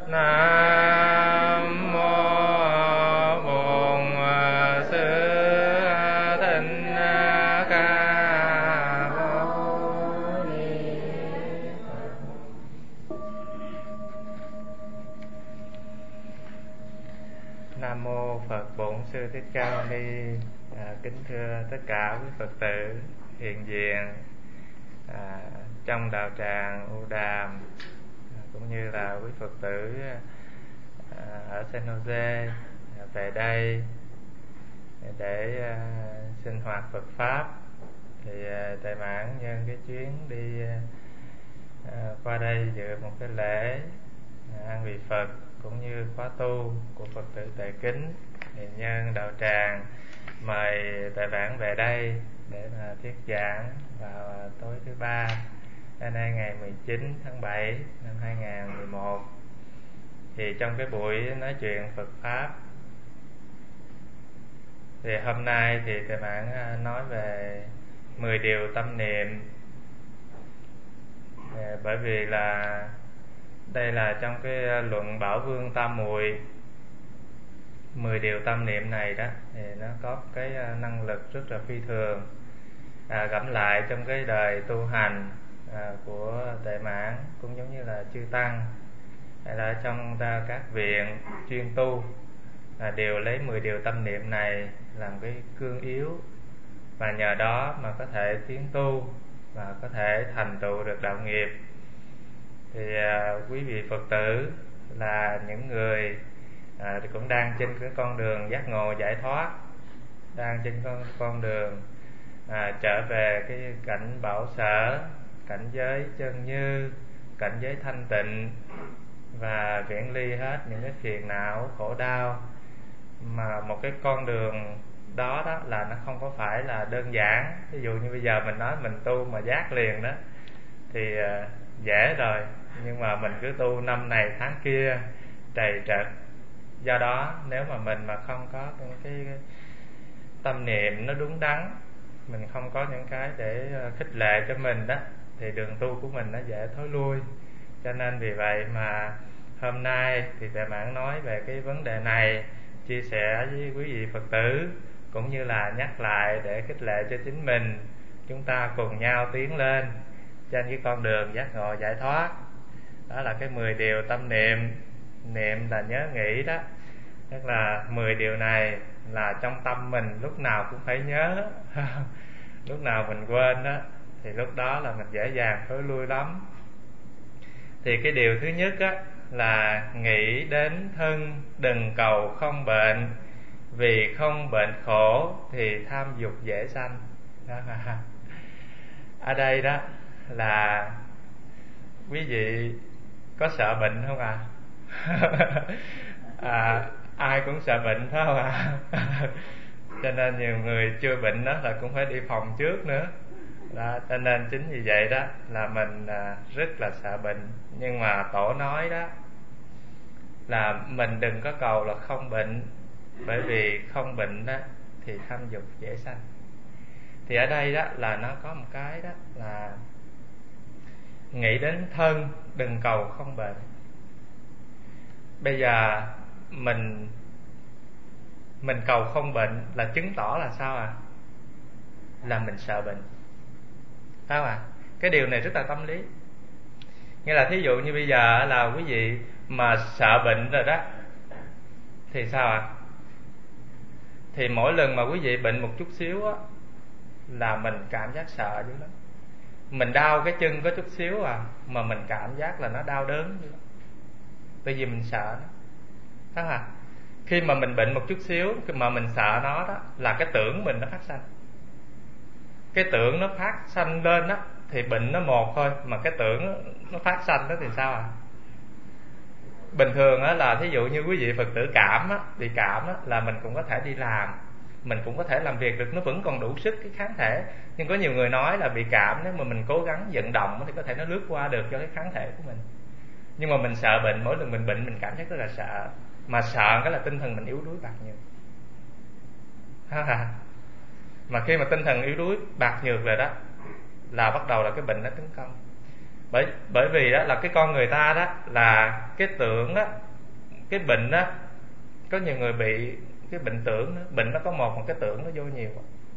Nam mô Bổn Sư Thích Ca Mâu Ni Phật. Nam mô Phật Bổn Sư Thích Ca Mâu Ni. Kính thưa tất cả quý Phật tử hiện diện trong đạo tràng U Đàm, cũng như là quý Phật tử ở San Jose về đây để sinh hoạt Phật pháp. Thì Thầy Mãn nhân cái chuyến đi qua đây dự một cái lễ an vị Phật cũng như khóa tu của Phật tử Tệ Kính, thì nhân đạo tràng mời Thầy Mãn về đây để mà thuyết giảng vào tối thứ Ba, hôm nay ngày 19 tháng 7 năm 2011. Thì trong cái buổi nói chuyện Phật pháp thì hôm nay thì Thầy Mãn nói về 10 điều tâm niệm. Bởi vì là đây là trong cái luận Bảo Vương Tam Muội, 10 điều tâm niệm này đó thì nó có cái năng lực rất là phi thường. Gẫm lại trong cái đời tu hành của Tệ Mãn cũng giống như là chư tăng hay là trong các viện chuyên tu đều lấy 10 điều tâm niệm này làm cái cương yếu, và nhờ đó mà có thể tiến tu và có thể thành tựu được đạo nghiệp. Thì quý vị Phật tử là những người thì cũng đang trên cái con đường giác ngộ giải thoát, đang trên con đường trở về cái cảnh bảo sở, cảnh giới chân như, cảnh giới thanh tịnh, và viễn ly hết những cái phiền não khổ đau. Mà một cái con đường đó đó là nó không có phải là đơn giản. Ví dụ như bây giờ mình nói mình tu mà giác liền đó thì dễ rồi, nhưng mà mình cứ tu năm này tháng kia trầy trật. Do đó nếu mà mình mà không có cái tâm niệm nó đúng đắn, mình không có những cái để khích lệ cho mình đó, thì đường tu của mình nó dễ thối lui. Cho nên vì vậy mà hôm nay thì Thầy Mãn nói về cái vấn đề này, chia sẻ với quý vị Phật tử, cũng như là nhắc lại để khích lệ cho chính mình, chúng ta cùng nhau tiến lên trên cái con đường giác ngộ giải thoát. Đó là cái 10 điều tâm niệm. Niệm là nhớ nghĩ đó, tức là 10 điều này là trong tâm mình lúc nào cũng phải nhớ. Lúc nào mình quên đó thì lúc đó là mình dễ dàng thối lui lắm. Thì cái điều thứ nhất á là nghĩ đến thân đừng cầu không bệnh, vì không bệnh khổ thì tham dục dễ sanh. Đó. Ở đây đó là quý vị có sợ bệnh không à? Ai cũng sợ bệnh phải không ạ? Cho nên nhiều người chưa bệnh đó là cũng phải đi phòng trước nữa đó. Cho nên chính vì vậy đó là mình rất là sợ bệnh. Nhưng mà Tổ nói đó là mình đừng có cầu là không bệnh, bởi vì không bệnh đó thì tham dục dễ sanh. Thì ở đây đó là nó có một cái đó là nghĩ đến thân đừng cầu không bệnh. Bây giờ mình cầu không bệnh là chứng tỏ là sao à? Là mình sợ bệnh, phải không ạ? Cái điều này rất là tâm lý. Nghĩa là thí dụ như bây giờ là quý vị mà sợ bệnh rồi đó thì sao ạ? Thì mỗi lần mà quý vị bệnh một chút xíu á là mình cảm giác sợ dữ lắm. Mình đau cái chân có chút xíu mà mình cảm giác là nó đau đớn dữ lắm, bởi vì mình sợ nó, phải không ạ? Khi mà mình bệnh một chút xíu mà mình sợ nó đó là cái tưởng mình nó phát sanh. Cái tưởng nó phát sanh lên đó thì bệnh nó một thôi, mà cái tưởng nó phát sanh đó thì sao à? Bình thường á là thí dụ như quý vị Phật tử cảm á, bị cảm á là mình cũng có thể đi làm, mình cũng có thể làm việc được, nó vẫn còn đủ sức cái kháng thể. Nhưng có nhiều người nói là bị cảm, nếu mà mình cố gắng vận động thì có thể nó lướt qua được cho cái kháng thể của mình. Nhưng mà mình sợ bệnh, mỗi lần mình bệnh mình cảm giác rất là sợ. Mà sợ cái là tinh thần mình yếu đuối bạc nhược. Mà khi mà tinh thần yếu đuối bạc nhược rồi đó là bắt đầu là cái bệnh nó tấn công. Bởi vì đó là cái con người ta đó là cái tưởng đó, cái bệnh đó, có nhiều người bị cái bệnh tưởng đó. Bệnh nó có một cái tưởng nó vô nhiều,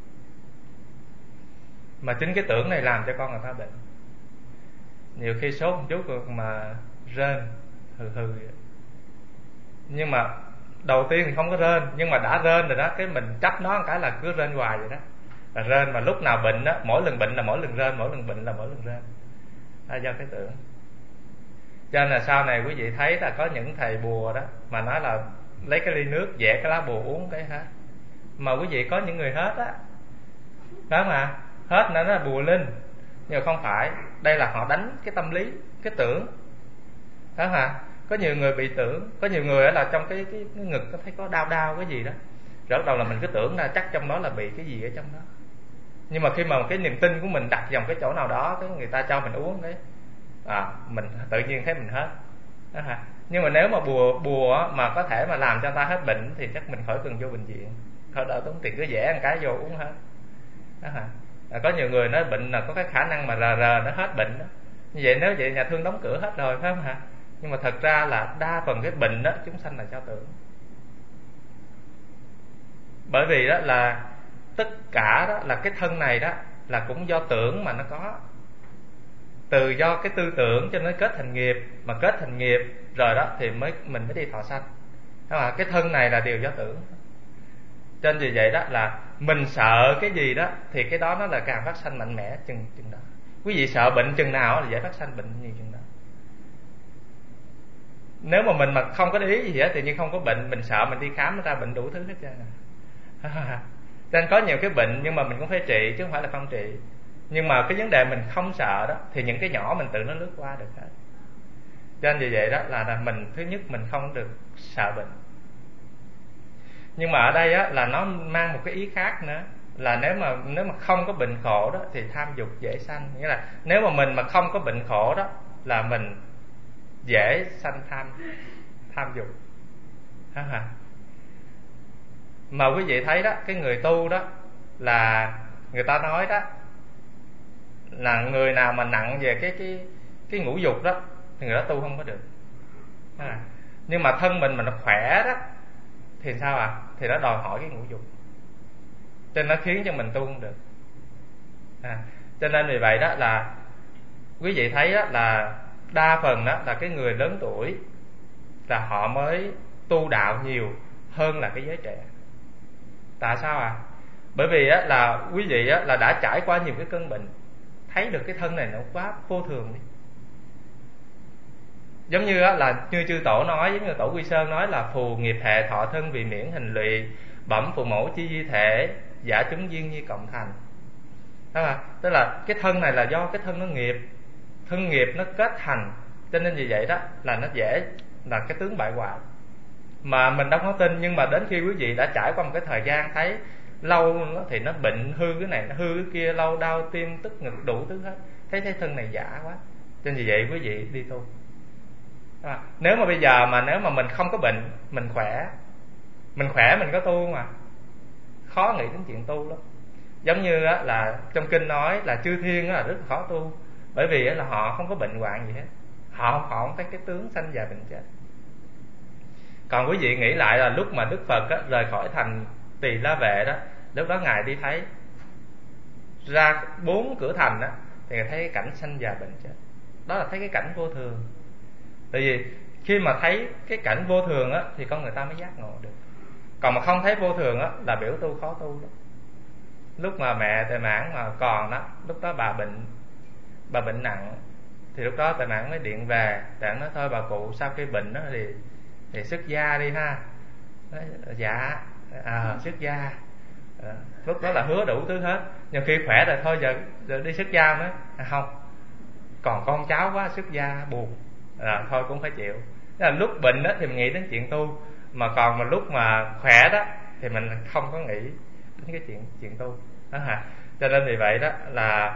mà chính cái tưởng này làm cho con người ta bệnh. Nhiều khi sốt một chút mà rên hừ hừ vậy. Nhưng mà đầu tiên thì không có rên, nhưng mà đã rên rồi đó, cái mình trách nó một cái là cứ rên hoài vậy đó, là rên mà lúc nào bệnh đó, mỗi lần bệnh là mỗi lần rên, mỗi lần bệnh là mỗi lần rên, là do cái tưởng. Cho nên là sau này quý vị thấy là có những thầy bùa đó mà nói là lấy cái ly nước vẽ cái lá bùa uống cái hết, mà quý vị có những người hết á, phải không ạ? Hết nó là bùa linh, nhưng mà không phải, đây là họ đánh cái tâm lý, cái tưởng, phải không ạ? Có nhiều người bị tưởng, có nhiều người là trong cái ngực có thấy có đau đau cái gì đó, rồi bắt đầu là mình cứ tưởng là chắc trong đó là bị cái gì ở trong đó. Nhưng mà khi mà cái niềm tin của mình đặt vào cái chỗ nào đó, cái người ta cho mình uống đấy, mình tự nhiên thấy mình hết đó hả? Nhưng mà nếu mà bùa mà có thể mà làm cho ta hết bệnh thì chắc mình khỏi cần vô bệnh viện, khỏi đỡ tốn tiền, cứ vẽ một cái vô uống hết đó hả? Có nhiều người nói bệnh là có cái khả năng mà rờ nó hết bệnh đó. Như vậy nếu vậy nhà thương đóng cửa hết rồi, phải không hả? Nhưng mà thật ra là đa phần cái bệnh đó chúng sanh là do tưởng. Bởi vì đó là tất cả đó là cái thân này đó là cũng do tưởng mà nó có. Từ do cái tư tưởng cho nó kết thành nghiệp, mà kết thành nghiệp rồi đó thì mình mới đi thọ sanh. Cái thân này là điều do tưởng. Cho nên vì vậy đó là mình sợ cái gì đó thì cái đó nó là càng phát sanh mạnh mẽ chừng đó. Quý vị sợ bệnh chừng nào là dễ phát sanh bệnh nhiều chừng đó. Nếu mà mình mà không có để ý gì hết, tự nhiên không có bệnh, mình sợ mình đi khám nó ra bệnh đủ thứ hết trơn. Cho nên có nhiều cái bệnh nhưng mà mình cũng phải trị chứ không phải là không trị. Nhưng mà cái vấn đề mình không sợ đó thì những cái nhỏ mình tự nó lướt qua được hết. Cho nên vì vậy đó là mình, thứ nhất mình không được sợ bệnh. Nhưng mà ở đây á, là nó mang một cái ý khác nữa, là nếu mà không có bệnh khổ đó thì tham dục dễ sanh. Nghĩa là nếu mà mình mà không có bệnh khổ đó là mình dễ sanh tham dục. Mà quý vị thấy đó, cái người tu đó là người ta nói đó là người nào mà nặng về cái ngũ dục đó thì người đó tu không có được. Nhưng mà thân mình mà nó khỏe đó thì sao thì nó đòi hỏi cái ngũ dục, cho nên nó khiến cho mình tu không được. Cho nên vì vậy đó là quý vị thấy đó là đa phần đó là cái người lớn tuổi là họ mới tu đạo nhiều hơn là cái giới trẻ. Tại sao Bởi vì á, là quý vị á, là đã trải qua nhiều cái cơn bệnh, thấy được cái thân này nó quá vô thường đi. Giống như á, là như chư tổ nói, giống như tổ Quy Sơn nói là phù nghiệp hệ thọ thân vì miễn hình lụy, bẩm phụ mẫu chi di thể, giả chúng duyên như cộng thành. Đó tức là cái thân này là do cái thân nó nghiệp, thân nghiệp nó kết thành, cho nên vì vậy đó là nó dễ là cái tướng bại hoại. Mà mình đâu có tin, nhưng mà đến khi quý vị đã trải qua một cái thời gian thấy lâu thì nó bệnh, hư cái này nó hư cái kia, lâu đau tim tức ngực đủ thứ hết, thấy thân này giả quá, cho nên vì vậy quý vị đi tu. Nếu mà bây giờ mà nếu mà mình không có bệnh, mình khỏe mình có tu mà khó nghĩ đến chuyện tu lắm. Giống như là trong kinh nói là chư thiên là rất khó tu, bởi vì là họ không có bệnh hoạn gì hết, họ không thấy cái tướng sanh già bệnh chết. Còn quý vị nghĩ lại là lúc mà Đức Phật rời khỏi thành Tỳ La Vệ đó, lúc đó ngài đi thấy ra 4 cửa thành đó, thì ngài thấy cái cảnh sanh già bệnh chết. Đó là thấy cái cảnh vô thường. Tại vì khi mà thấy cái cảnh vô thường á thì con người ta mới giác ngộ được. Còn mà không thấy vô thường á là biểu tu khó tu lắm. Lúc mà mẹ Tề Mãn mà còn đó, lúc đó bà bệnh nặng, thì lúc đó Tề Mãn mới điện về. Tề Mãn nói thôi bà cụ sau khi bệnh đó thì xuất gia đi ha. Nói, dạ xuất gia. Lúc đó là hứa đủ thứ hết, nhưng khi khỏe rồi thôi giờ đi xuất gia nữa. Không, còn con cháu quá, xuất gia buồn, thôi cũng phải chịu. Tức là lúc bệnh đó thì mình nghĩ đến chuyện tu, mà còn mà lúc mà khỏe đó thì mình không có nghĩ đến cái chuyện tu đó hả. Cho nên vì vậy đó là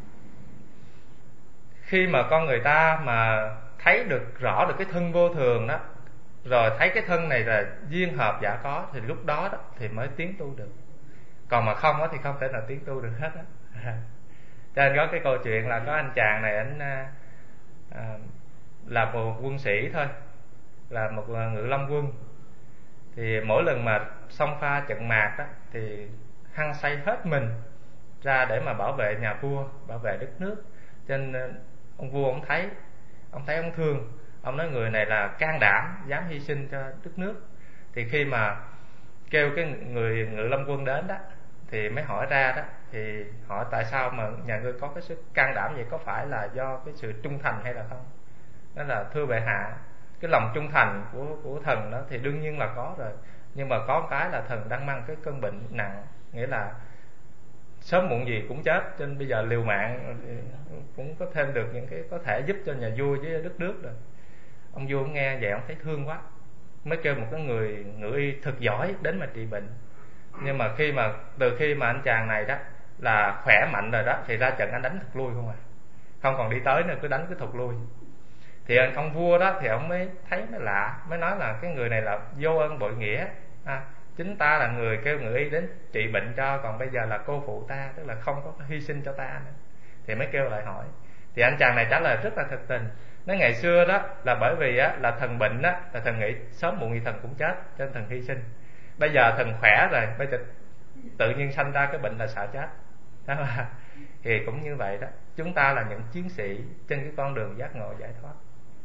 khi mà con người ta mà thấy được rõ được cái thân vô thường đó, rồi thấy cái thân này là duyên hợp giả có, thì lúc đó thì mới tiến tu được. Còn mà không thì không thể nào tiến tu được hết á. Cho nên có cái câu chuyện là có anh chàng này là một quân sĩ thôi, là một ngự lâm quân. Thì mỗi lần mà xông pha trận mạc đó thì hăng say hết mình ra để mà bảo vệ nhà vua, bảo vệ đất nước. Cho nên ông vua ông thấy ông thương, ông nói người này là can đảm, dám hy sinh cho đất nước. Thì khi mà kêu cái người ngự lâm quân đến đó thì mới hỏi ra đó, thì hỏi tại sao mà nhà ngươi có cái sức can đảm vậy, có phải là do cái sự trung thành hay là không? Đó là thưa bệ hạ, cái lòng trung thành của thần đó thì đương nhiên là có rồi, nhưng mà có cái là thần đang mang cái cơn bệnh nặng, nghĩa là sớm muộn gì cũng chết, cho nên bây giờ liều mạng cũng có thêm được những cái có thể giúp cho nhà vua với đất nước rồi. Ông vua nghe vậy ông thấy thương quá, mới kêu một cái người ngự y thật giỏi đến mà trị bệnh. Nhưng mà từ khi mà anh chàng này đó là khỏe mạnh rồi đó thì ra trận anh đánh thụt lui không à, không còn đi tới nữa, cứ đánh cứ thụt lui. Thì ông vua đó thì ông mới thấy nó lạ, mới nói là cái người này là vô ơn bội nghĩa, chính ta là người kêu ngự y đến trị bệnh cho, còn bây giờ là cô phụ ta, tức là không có hy sinh cho ta nữa. Thì mới kêu lại hỏi. Thì anh chàng này trả lời rất là thật tình, nói ngày xưa đó là bởi vì á là thần bệnh đó, là thần nghĩ sớm muộn gì thần cũng chết, cho nên thần hy sinh. Bây giờ thần khỏe rồi, bây giờ tự nhiên sanh ra cái bệnh là sợ chết đó mà. Thì cũng như vậy đó, chúng ta là những chiến sĩ trên cái con đường giác ngộ giải thoát.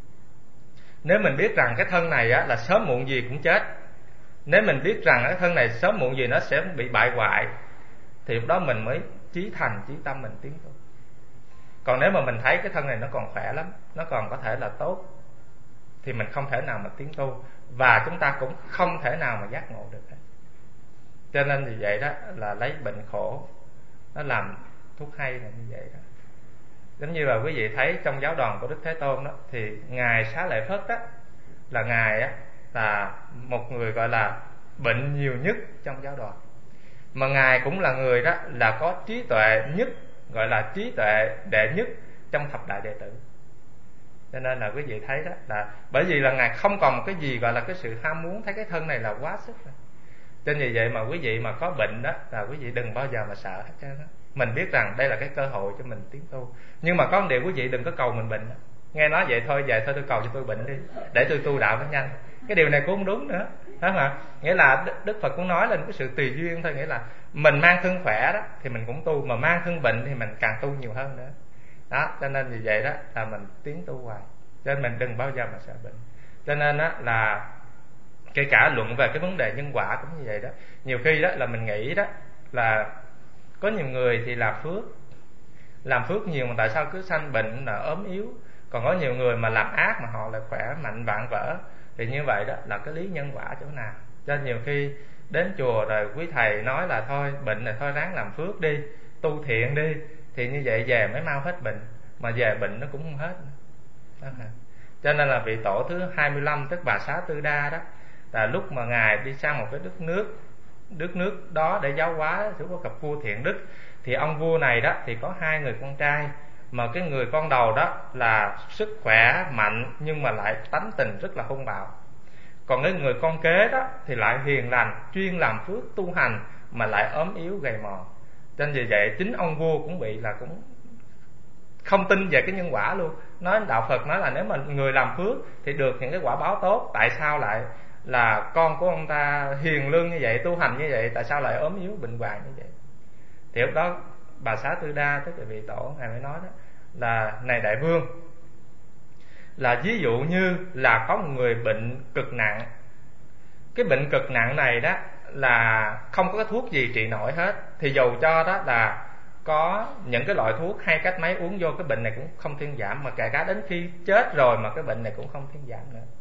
Nếu mình biết rằng cái thân này á là sớm muộn gì cũng chết, nếu mình biết rằng cái thân này sớm muộn gì nó sẽ bị bại hoại, thì lúc đó mình mới chí thành chí tâm mình tiến tu. Còn nếu mà mình thấy cái thân này nó còn khỏe lắm, nó còn có thể là tốt, thì mình không thể nào mà tiến tu, và chúng ta cũng không thể nào mà giác ngộ được hết. Cho nên vì vậy đó là lấy bệnh khổ nó làm thuốc hay là như vậy đó. Giống như là quý vị thấy trong giáo đoàn của Đức Thế Tôn đó, thì ngài Xá Lợi Phất đó là ngài á là một người gọi là bệnh nhiều nhất trong giáo đoàn, mà ngài cũng là người đó là có trí tuệ nhất, gọi là trí tuệ đệ nhất trong thập đại đệ tử. Cho nên là quý vị thấy đó là bởi vì là ngài không còn một cái gì gọi là cái sự ham muốn, thấy cái thân này là quá sức rồi. Cho nên vì vậy mà quý vị mà có bệnh đó là quý vị đừng bao giờ mà sợ hết trơn đó. Mình biết rằng đây là cái cơ hội cho mình tiến tu, nhưng mà có một điều quý vị đừng có cầu mình bệnh đó. Nghe nói vậy thôi, về thôi tôi cầu cho tôi bệnh đi để tôi tu đạo nó nhanh. Cái điều này cũng không đúng nữa, đó mà. Nghĩa là Đức Phật cũng nói lên cái sự tùy duyên thôi, nghĩa là mình mang thân khỏe đó thì mình cũng tu, mà mang thân bệnh thì mình càng tu nhiều hơn nữa. Đó, cho nên vì vậy đó là mình tiến tu hoài, cho nên mình đừng bao giờ mà sợ bệnh. Cho nên đó là kể cả luận về cái vấn đề nhân quả cũng như vậy đó. Nhiều khi đó là mình nghĩ đó là có nhiều người thì làm phước nhiều mà tại sao cứ sanh bệnh là ốm yếu, còn có nhiều người mà làm ác mà họ lại khỏe mạnh vạn vỡ. Thì như vậy đó là cái lý nhân quả chỗ nào. Cho nên nhiều khi đến chùa rồi quý thầy nói là thôi bệnh này thôi ráng làm phước đi, tu thiện đi, thì như vậy về mới mau hết bệnh, mà về bệnh nó cũng không hết đó. Cho nên là vị tổ thứ 25 tức Bà Xá Tư Đa đó, là lúc mà ngài đi sang một cái đất nước đó để giáo hóa, thì có gặp vua Thiện Đức. Thì ông vua này đó thì có 2 người con trai, mà cái người con đầu đó là sức khỏe mạnh nhưng mà lại tánh tình rất là hung bạo, còn cái người con kế đó thì lại hiền lành, chuyên làm phước tu hành mà lại ốm yếu gầy mòn. Cho nên vì vậy chính ông vua cũng bị là cũng không tin về cái nhân quả luôn. Nói đạo Phật nói là nếu mà người làm phước thì được những cái quả báo tốt, tại sao lại là con của ông ta hiền lương như vậy, tu hành như vậy, tại sao lại ốm yếu bệnh hoạn như vậy? Thì lúc đó Bà Xá Tư Đa tức là vị tổ ngài mới nói đó là này đại vương, là ví dụ như là có một người bệnh cực nặng, cái bệnh cực nặng này đó là không có cái thuốc gì trị nổi hết, thì dầu cho đó là có những cái loại thuốc hay cách mấy uống vô cái bệnh này cũng không thuyên giảm, mà kể cả đến khi chết rồi mà cái bệnh này cũng không thuyên giảm nữa.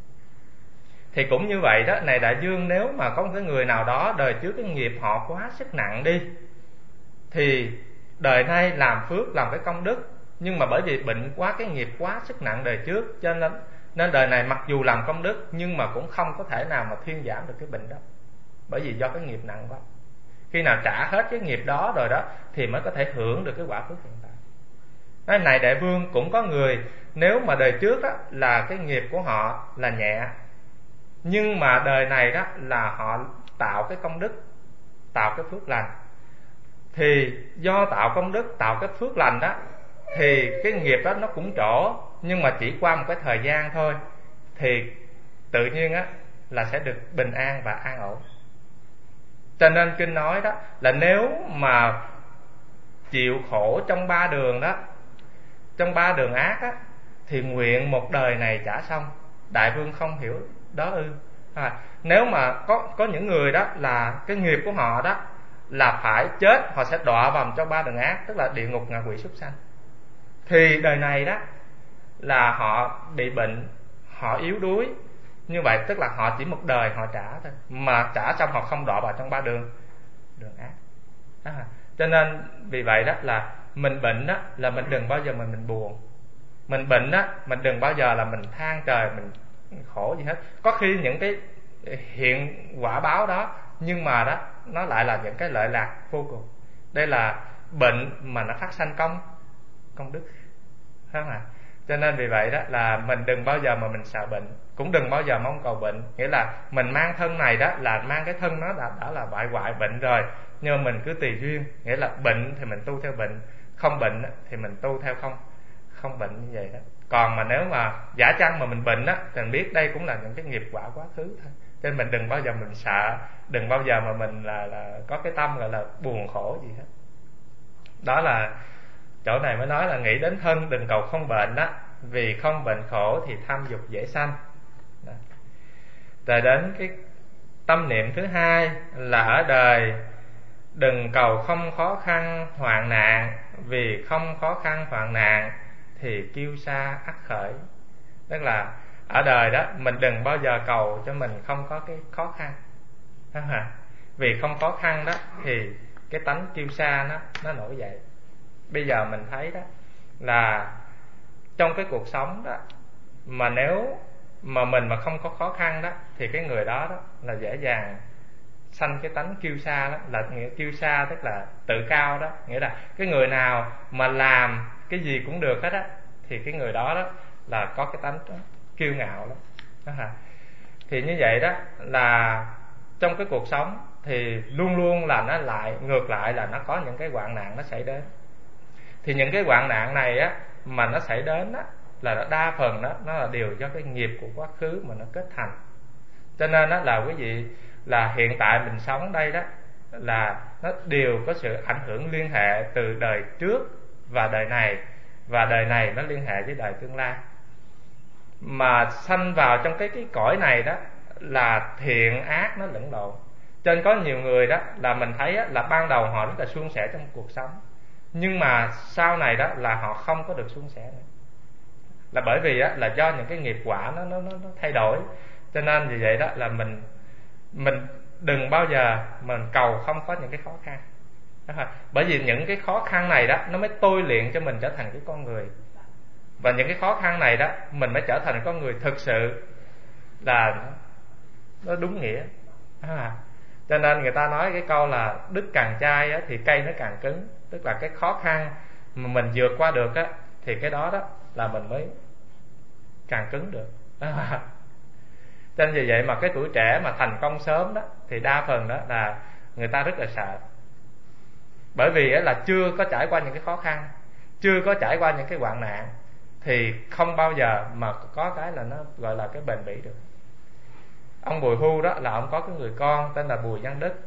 Thì cũng như vậy đó, này đại dương, nếu mà có một cái người nào đó đời trước cái nghiệp họ quá sức nặng đi, thì đời nay làm phước làm cái công đức, nhưng mà bởi vì bệnh quá, cái nghiệp quá sức nặng đời trước, cho nên đời này mặc dù làm công đức nhưng mà cũng không có thể nào mà thuyên giảm được cái bệnh đó, bởi vì do cái nghiệp nặng quá. Khi nào trả hết cái nghiệp đó rồi đó thì mới có thể hưởng được cái quả phước hiện tại. Nói này đại vương, cũng có người nếu mà đời trước đó là cái nghiệp của họ là nhẹ, nhưng mà đời này đó là họ tạo cái công đức, tạo cái phước lành, thì do tạo công đức, tạo cái phước lành đó, thì cái nghiệp đó nó cũng trổ, nhưng mà chỉ qua một cái thời gian thôi thì tự nhiên á là sẽ được bình an và an ổn. Cho nên kinh nói đó là nếu mà chịu khổ trong 3 đường đó, trong 3 đường ác á, thì nguyện một đời này trả xong. Đại vương không hiểu đó ư? Nếu mà có những người đó là cái nghiệp của họ đó là phải chết, họ sẽ đọa vào trong 3 đường ác, tức là địa ngục, ngạ quỷ, súc sanh. Thì đời này đó là họ bị bệnh, họ yếu đuối, như vậy tức là họ chỉ một đời họ trả thôi, mà trả xong họ không đọa vào trong 3 đường ác. Cho nên vì vậy đó là mình bệnh đó là mình đừng bao giờ mình buồn. Mình bệnh đó mình đừng bao giờ là mình than trời, mình khổ gì hết. Có khi những cái hiện quả báo đó, nhưng mà đó nó lại là những cái lợi lạc vô cùng. Đây là bệnh mà nó phát sanh công đức, phải không ạ? Cho nên vì vậy đó là mình đừng bao giờ mà mình sợ bệnh, cũng đừng bao giờ mong cầu bệnh. Nghĩa là mình mang thân này đó là mang cái thân nó đã là bại hoại bệnh rồi, nhưng mà mình cứ tùy duyên. Nghĩa là bệnh thì mình tu theo bệnh, không bệnh thì mình tu theo không bệnh, như vậy đó. Còn mà nếu mà giả chăng mà mình bệnh á, thì mình biết đây cũng là những cái nghiệp quả quá khứ thôi. Cho nên mình đừng bao giờ mình sợ, đừng bao giờ mà mình là có cái tâm gọi là buồn khổ gì hết. Đó là chỗ này mới nói là nghĩ đến thân đừng cầu không bệnh đó, vì không bệnh khổ thì tham dục dễ sanh. Rồi đến cái tâm niệm thứ hai là ở đời đừng cầu không khó khăn hoạn nạn, vì không khó khăn hoạn nạn thì kiêu sa ắt khởi. Tức là ở đời đó mình đừng bao giờ cầu cho mình không có cái khó khăn. Vì không khó khăn đó thì cái tánh kiêu sa nó nổi dậy. Bây giờ mình thấy đó là trong cái cuộc sống đó, mà nếu mà mình mà không có khó khăn đó thì cái người đó là dễ dàng sanh cái tánh kiêu sa đó. Là nghĩa kiêu sa tức là tự cao đó, nghĩa là cái người nào mà làm cái gì cũng được hết á thì cái người đó là có cái tánh kiêu ngạo lắm đó. Thì như vậy đó là trong cái cuộc sống thì luôn luôn là nó lại ngược lại, là nó có những cái hoạn nạn nó xảy đến. Thì những cái hoạn nạn này á mà nó xảy đến á là nó đa phần đó nó là đều do cái nghiệp của quá khứ mà nó kết thành. Cho nên đó là quý vị là hiện tại mình sống đây đó là nó đều có sự ảnh hưởng liên hệ từ đời trước và đời này, và đời này nó liên hệ với đời tương lai. Mà sanh vào trong cái cõi này đó là thiện ác nó lẫn lộn. Cho nên có nhiều người đó là mình thấy đó, là ban đầu họ rất là suôn sẻ trong cuộc sống, nhưng mà sau này đó là họ không có được suôn sẻ nữa. Là bởi vì đó, là do những cái nghiệp quả nó thay đổi. Cho nên vì vậy đó là mình đừng bao giờ mình cầu không có những cái khó khăn đó. Bởi vì những cái khó khăn này đó nó mới tôi luyện cho mình trở thành cái con người. Và những cái khó khăn này đó mình mới trở thành con người thực sự là nó đúng nghĩa đó. Cho nên người ta nói cái câu là đứt càng chai á, thì cây nó càng cứng. Tức là cái khó khăn mà mình vượt qua được á, thì cái đó là mình mới càng cứng được đó. Cho nên vì vậy mà cái tuổi trẻ mà thành công sớm đó thì đa phần đó là người ta rất là sợ. Bởi vì là chưa có trải qua những cái khó khăn, chưa có trải qua những cái hoạn nạn, thì không bao giờ mà có cái là nó gọi là cái bền bỉ được. Ông Bùi Hu đó là ông có cái người con tên là Bùi Văn Đức.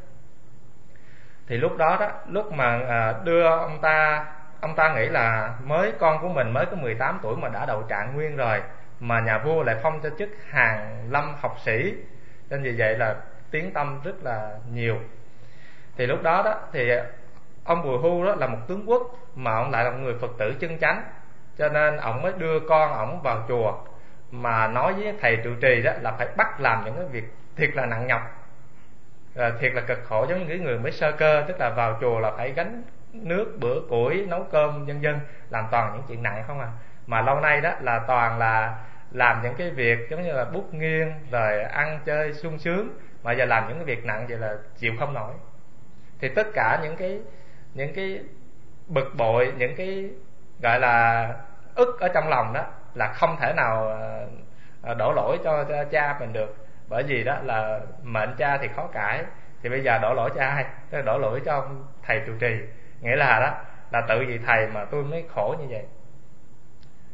Thì lúc đó lúc mà đưa ông ta nghĩ là con của mình mới có 18 tuổi mà đã đậu trạng nguyên rồi, mà nhà vua lại phong cho chức hàn lâm học sĩ, nên vì vậy là tiếng tăm rất là nhiều. Thì lúc đó thì ông Bùi Hu đó là một tướng quốc, mà ông lại là một người Phật tử chân chánh, cho nên ông mới đưa con ông vào chùa, mà nói với thầy trụ trì đó là phải bắt làm những cái việc thiệt là nặng nhọc, thiệt là cực khổ, giống như cái người mới sơ cơ, tức là vào chùa là phải gánh nước bữa củi, nấu cơm vân vân, làm toàn những chuyện nặng không à. Mà lâu nay đó là toàn là làm những cái việc giống như là bút nghiêng rồi ăn chơi sung sướng, mà giờ làm những cái việc nặng vậy là chịu không nổi. Thì tất cả những cái bực bội, những cái gọi là ức ở trong lòng đó là không thể nào đổ lỗi cho cha mình được. Bởi vì đó là mệnh cha thì khó cãi, thì bây giờ đổ lỗi cho ai? Tức là đổ lỗi cho ông thầy trụ trì. Nghĩa là đó là tự vì thầy mà tôi mới khổ như vậy.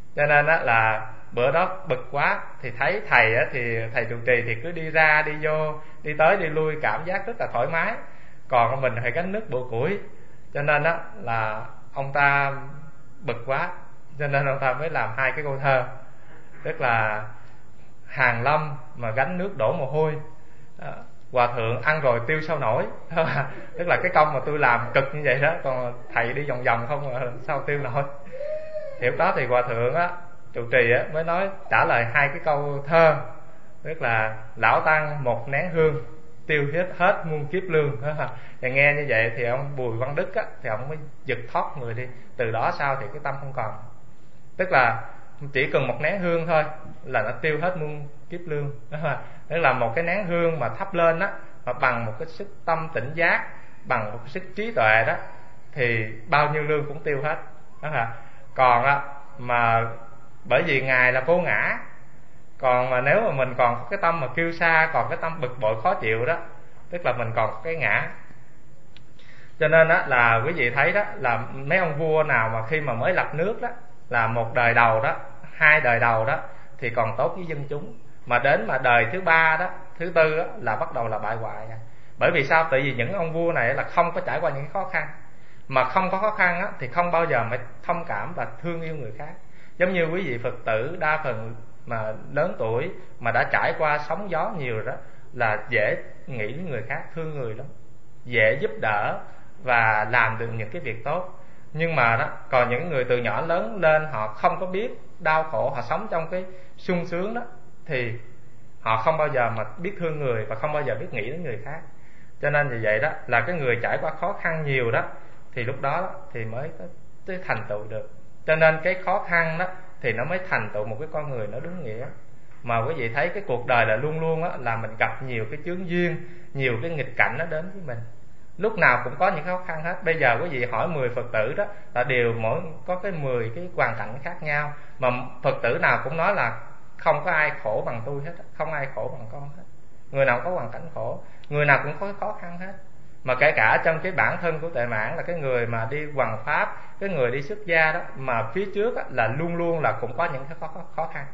Cho nên á là bữa đó bực quá thì thấy thầy á, thì thầy trụ trì thì cứ đi ra đi vô, đi tới đi lui, cảm giác rất là thoải mái, còn mình phải gánh nước bổ củi. Cho nên á là ông ta bực quá, cho nên ông ta mới làm hai cái câu thơ, tức là Hàn lâm mà gánh nước đổ mồ hôi, hòa thượng ăn rồi tiêu sao nổi. Tức là cái công mà tôi làm cực như vậy đó, còn thầy đi vòng vòng không mà sao tiêu nổi. Thì lúc đó thì hòa thượng á, trụ trì á, mới nói trả lời hai cái câu thơ, tức là lão tăng một nén hương tiêu hết muôn kiếp lương. Thì nghe như vậy thì ông Bùi Văn Đức á, thì ông mới giật thoát người đi. Từ đó sau thì cái tâm không còn, tức là chỉ cần một nén hương thôi là nó tiêu hết muôn kiếp lương. Tức là một cái nén hương mà thắp lên á, mà bằng một cái sức tâm tỉnh giác, bằng một cái sức trí tuệ đó, thì bao nhiêu lương cũng tiêu hết. Còn á mà bởi vì ngài là vô ngã, còn mà nếu mà mình còn có cái tâm mà kiêu sa, còn cái tâm bực bội khó chịu đó, tức là mình còn có cái ngã. Cho nên đó là quý vị thấy đó, là mấy ông vua nào mà khi mà mới lập nước đó, là một đời đầu đó, hai đời đầu đó thì còn tốt với dân chúng, mà đến mà đời thứ ba đó, thứ tư đó, là bắt đầu là bại hoại. Bởi vì sao? Tại vì những ông vua này là không có trải qua những khó khăn, mà không có khó khăn á, thì không bao giờ phải thông cảm và thương yêu người khác. Giống như quý vị Phật tử đa phần mà lớn tuổi, mà đã trải qua sóng gió nhiều rồi đó, là dễ nghĩ đến người khác, thương người lắm, dễ giúp đỡ và làm được những cái việc tốt. Nhưng mà đó, còn những người từ nhỏ lớn lên họ không có biết đau khổ, họ sống trong cái sung sướng đó, thì họ không bao giờ mà biết thương người và không bao giờ biết nghĩ đến người khác. Cho nên vì vậy đó, là cái người trải qua khó khăn nhiều đó, thì lúc đó thì mới có thành tựu được. Cho nên cái khó khăn đó thì nó mới thành tựu một cái con người nó đúng nghĩa. Mà quý vị thấy cái cuộc đời là luôn luôn á, là mình gặp nhiều cái chướng duyên, nhiều cái nghịch cảnh nó đến với mình, lúc nào cũng có những khó khăn hết. Bây giờ quý vị hỏi 10 Phật tử đó, là đều mỗi có cái 10 cái hoàn cảnh khác nhau, mà Phật tử nào cũng nói là không có ai khổ bằng tôi hết, không ai khổ bằng con hết. Người nào có hoàn cảnh khổ, người nào cũng có khó khăn hết. Mà kể cả trong cái bản thân của Tuệ Mãn là cái người mà đi hoằng pháp, cái người đi xuất gia đó, mà phía trước á, là luôn luôn là cũng có những cái khó khăn.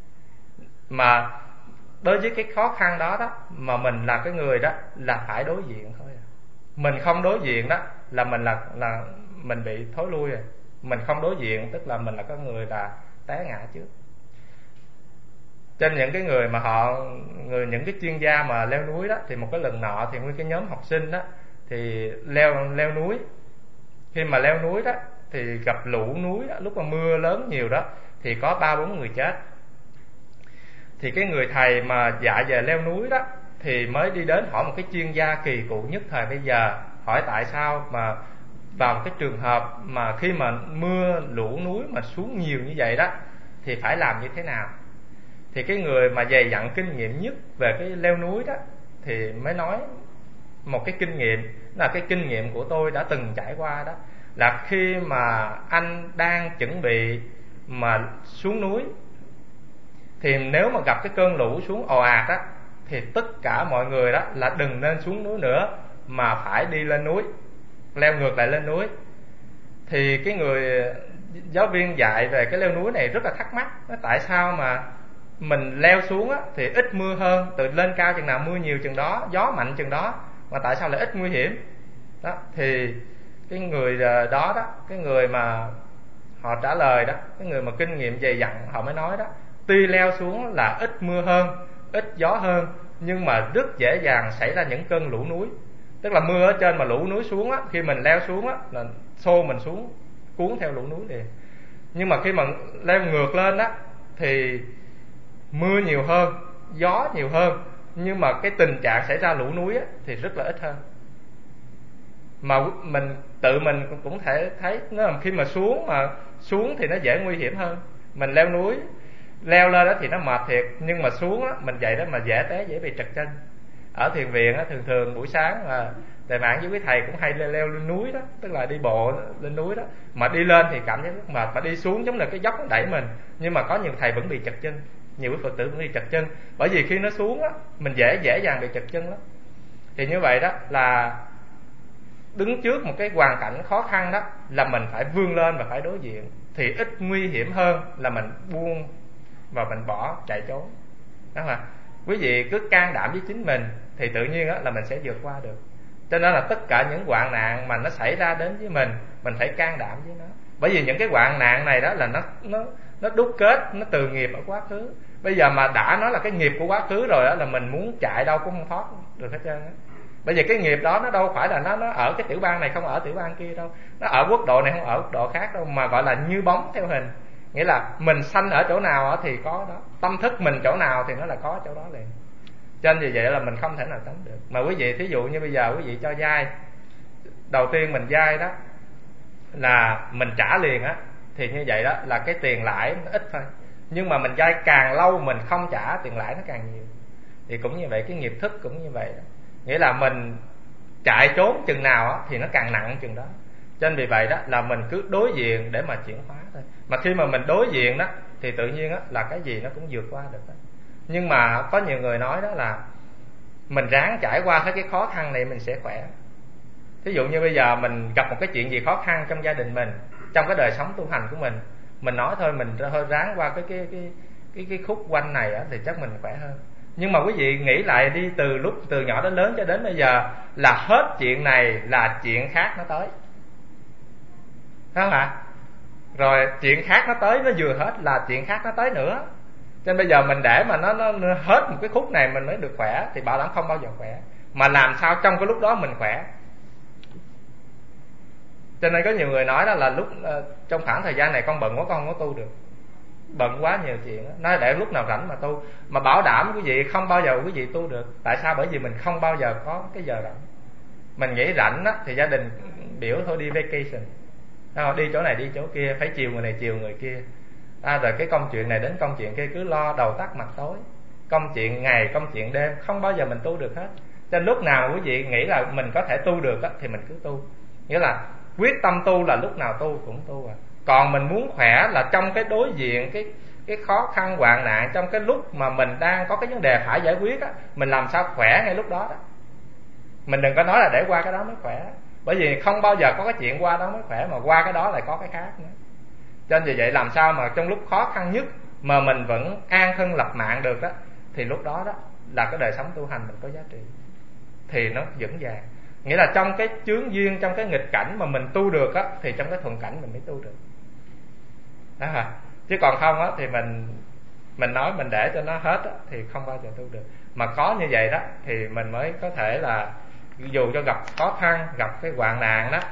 Mà đối với cái khó khăn đó đó, mà mình là cái người đó là phải đối diện thôi. Mình không đối diện đó là mình là mình bị thối lui rồi. Mình không đối diện tức là mình là cái người là té ngã trước. Trên những cái người mà những cái chuyên gia mà leo núi đó, thì một cái lần nọ thì nguyên cái nhóm học sinh đó thì leo núi. Khi mà leo núi đó thì gặp lũ núi đó, lúc mà mưa lớn nhiều đó, thì có 3-4 người chết. Thì cái người thầy mà dạy về leo núi đó thì mới đi đến hỏi một cái chuyên gia kỳ cựu nhất thời bây giờ, hỏi tại sao mà vào một cái trường hợp mà khi mà mưa lũ núi mà xuống nhiều như vậy đó thì phải làm như thế nào. Thì cái người mà dày dặn kinh nghiệm nhất về cái leo núi đó thì mới nói một cái kinh nghiệm, là cái kinh nghiệm của tôi đã từng trải qua đó, là khi mà anh đang chuẩn bị mà xuống núi, thì nếu mà gặp cái cơn lũ xuống ồ ạt á, thì tất cả mọi người đó là đừng nên xuống núi nữa, mà phải đi lên núi, leo ngược lại lên núi. Thì cái người giáo viên dạy về cái leo núi này rất là thắc mắc, tại sao mà mình leo xuống á, thì ít mưa hơn, từ lên cao chừng nào mưa nhiều chừng đó, gió mạnh chừng đó, mà tại sao lại ít nguy hiểm đó. Thì cái người đó đó, cái người mà họ trả lời đó, cái người mà kinh nghiệm dày dặn, họ mới nói đó, tuy leo xuống là ít mưa hơn, ít gió hơn, nhưng mà rất dễ dàng xảy ra những cơn lũ núi. Tức là mưa ở trên mà lũ núi xuống á, khi mình leo xuống á là xô mình xuống, cuốn theo lũ núi liền. Nhưng mà khi mà leo ngược lên á thì mưa nhiều hơn, gió nhiều hơn, nhưng mà cái tình trạng xảy ra lũ núi á thì rất là ít hơn. Mà mình tự mình cũng thể thấy, nó khi mà xuống thì nó dễ nguy hiểm hơn. Mình leo núi, leo lên đó thì nó mệt thiệt, nhưng mà xuống á, mình vậy đó mà dễ té, dễ bị trật chân. Ở thiền viện á, thường buổi sáng là Thầy Mãn với quý thầy cũng hay leo lên núi đó, tức là đi bộ lên núi đó, mà đi lên thì cảm thấy rất mệt, mà đi xuống giống là cái dốc nó đẩy mình. Nhưng mà có nhiều thầy vẫn bị trật chân, nhiều quý Phật tử vẫn bị trật chân, bởi vì khi nó xuống á, mình dễ dàng bị trật chân lắm. Thì như vậy đó là đứng trước một cái hoàn cảnh khó khăn đó, là mình phải vươn lên và phải đối diện. thì ít nguy hiểm hơn là mình buông và mình bỏ chạy trốn. Đó mà quý vị cứ can đảm với chính mình thì tự nhiên là mình sẽ vượt qua được. Cho nên là tất cả những hoạn nạn mà nó xảy ra đến với mình phải can đảm với nó. Bởi vì những cái hoạn nạn này đó là nó đúc kết, nó từ nghiệp ở quá khứ. Bây giờ mà đã nói là cái nghiệp của quá khứ rồi đó, là mình muốn chạy đâu cũng không thoát được hết trơn á. Bởi vì cái nghiệp đó nó đâu phải là nó ở cái tiểu bang này không ở tiểu bang kia đâu, nó ở quốc độ này không ở quốc độ khác đâu, mà gọi là như bóng theo hình. Nghĩa là mình sanh ở chỗ nào thì có đó, tâm thức mình chỗ nào thì nó là có chỗ đó liền. Cho nên vì vậy là mình không thể nào tránh được. Mà quý vị thí dụ như bây giờ quý vị cho vay, đầu tiên mình vay đó là mình trả liền á, thì như vậy đó là cái tiền lãi nó ít thôi. Nhưng mà mình vay càng lâu mình không trả, tiền lãi nó càng nhiều. Thì cũng như vậy, cái nghiệp thức cũng như vậy đó. Nghĩa là mình chạy trốn chừng nào á thì nó càng nặng chừng đó. Cho nên vì vậy đó là mình cứ đối diện để mà chuyển hóa thôi. Mà khi mà mình đối diện đó thì tự nhiên á là cái gì nó cũng vượt qua được đó. Nhưng mà có nhiều người nói đó là mình ráng trải qua hết cái khó khăn này mình sẽ khỏe. Thí dụ như bây giờ mình gặp một cái chuyện gì khó khăn trong gia đình mình, trong cái đời sống tu hành của mình nói thôi mình hơi ráng qua cái khúc quanh này á thì chắc mình khỏe hơn. Nhưng mà quý vị nghĩ lại đi, từ nhỏ đến lớn cho đến bây giờ là hết chuyện này là chuyện khác nó tới, phải không ạ? Rồi chuyện khác nó tới, nó vừa hết là chuyện khác nó tới nữa. Cho nên bây giờ mình để mà nó hết một cái khúc này mình mới được khỏe thì bảo đảm không bao giờ khỏe. Mà làm sao trong cái lúc đó mình khỏe. Cho nên có nhiều người nói đó là lúc trong khoảng thời gian này con bận quá, con không có tu được, bận quá nhiều chuyện đó. Nói để lúc nào rảnh mà tu. Mà bảo đảm quý vị không bao giờ quý vị tu được. Tại sao? Bởi vì mình không bao giờ có cái giờ rảnh. Mình nghĩ rảnh đó thì gia đình biểu thôi đi vacation, đi chỗ này đi chỗ kia, phải chiều người này chiều người kia, rồi cái công chuyện này đến công chuyện kia cứ lo đầu tắt mặt tối, công chuyện ngày công chuyện đêm, không bao giờ mình tu được hết. Cho nên lúc nào quý vị nghĩ là mình có thể tu được thì mình cứ tu. Nghĩa là quyết tâm tu là lúc nào tu cũng tu à. Còn mình muốn khỏe là trong cái đối diện cái khó khăn hoạn nạn, trong cái lúc mà mình đang có cái vấn đề phải giải quyết á, mình làm sao khỏe ngay lúc đó đó. Mình đừng có nói là để qua cái đó mới khỏe, bởi vì không bao giờ có cái chuyện qua đó mới khỏe, mà qua cái đó lại có cái khác nữa. Cho nên vì vậy làm sao mà trong lúc khó khăn nhất mà mình vẫn an thân lập mạng được đó, thì lúc đó đó là cái đời sống tu hành mình có giá trị, thì nó vững vàng. Nghĩa là trong cái chướng duyên, trong cái nghịch cảnh mà mình tu được á, thì trong cái thuận cảnh mình mới tu được đó hả. Chứ còn không á thì mình nói mình để cho nó hết á, thì không bao giờ tu được. Mà có như vậy đó thì mình mới có thể là dù cho gặp khó khăn, gặp cái hoạn nạn đó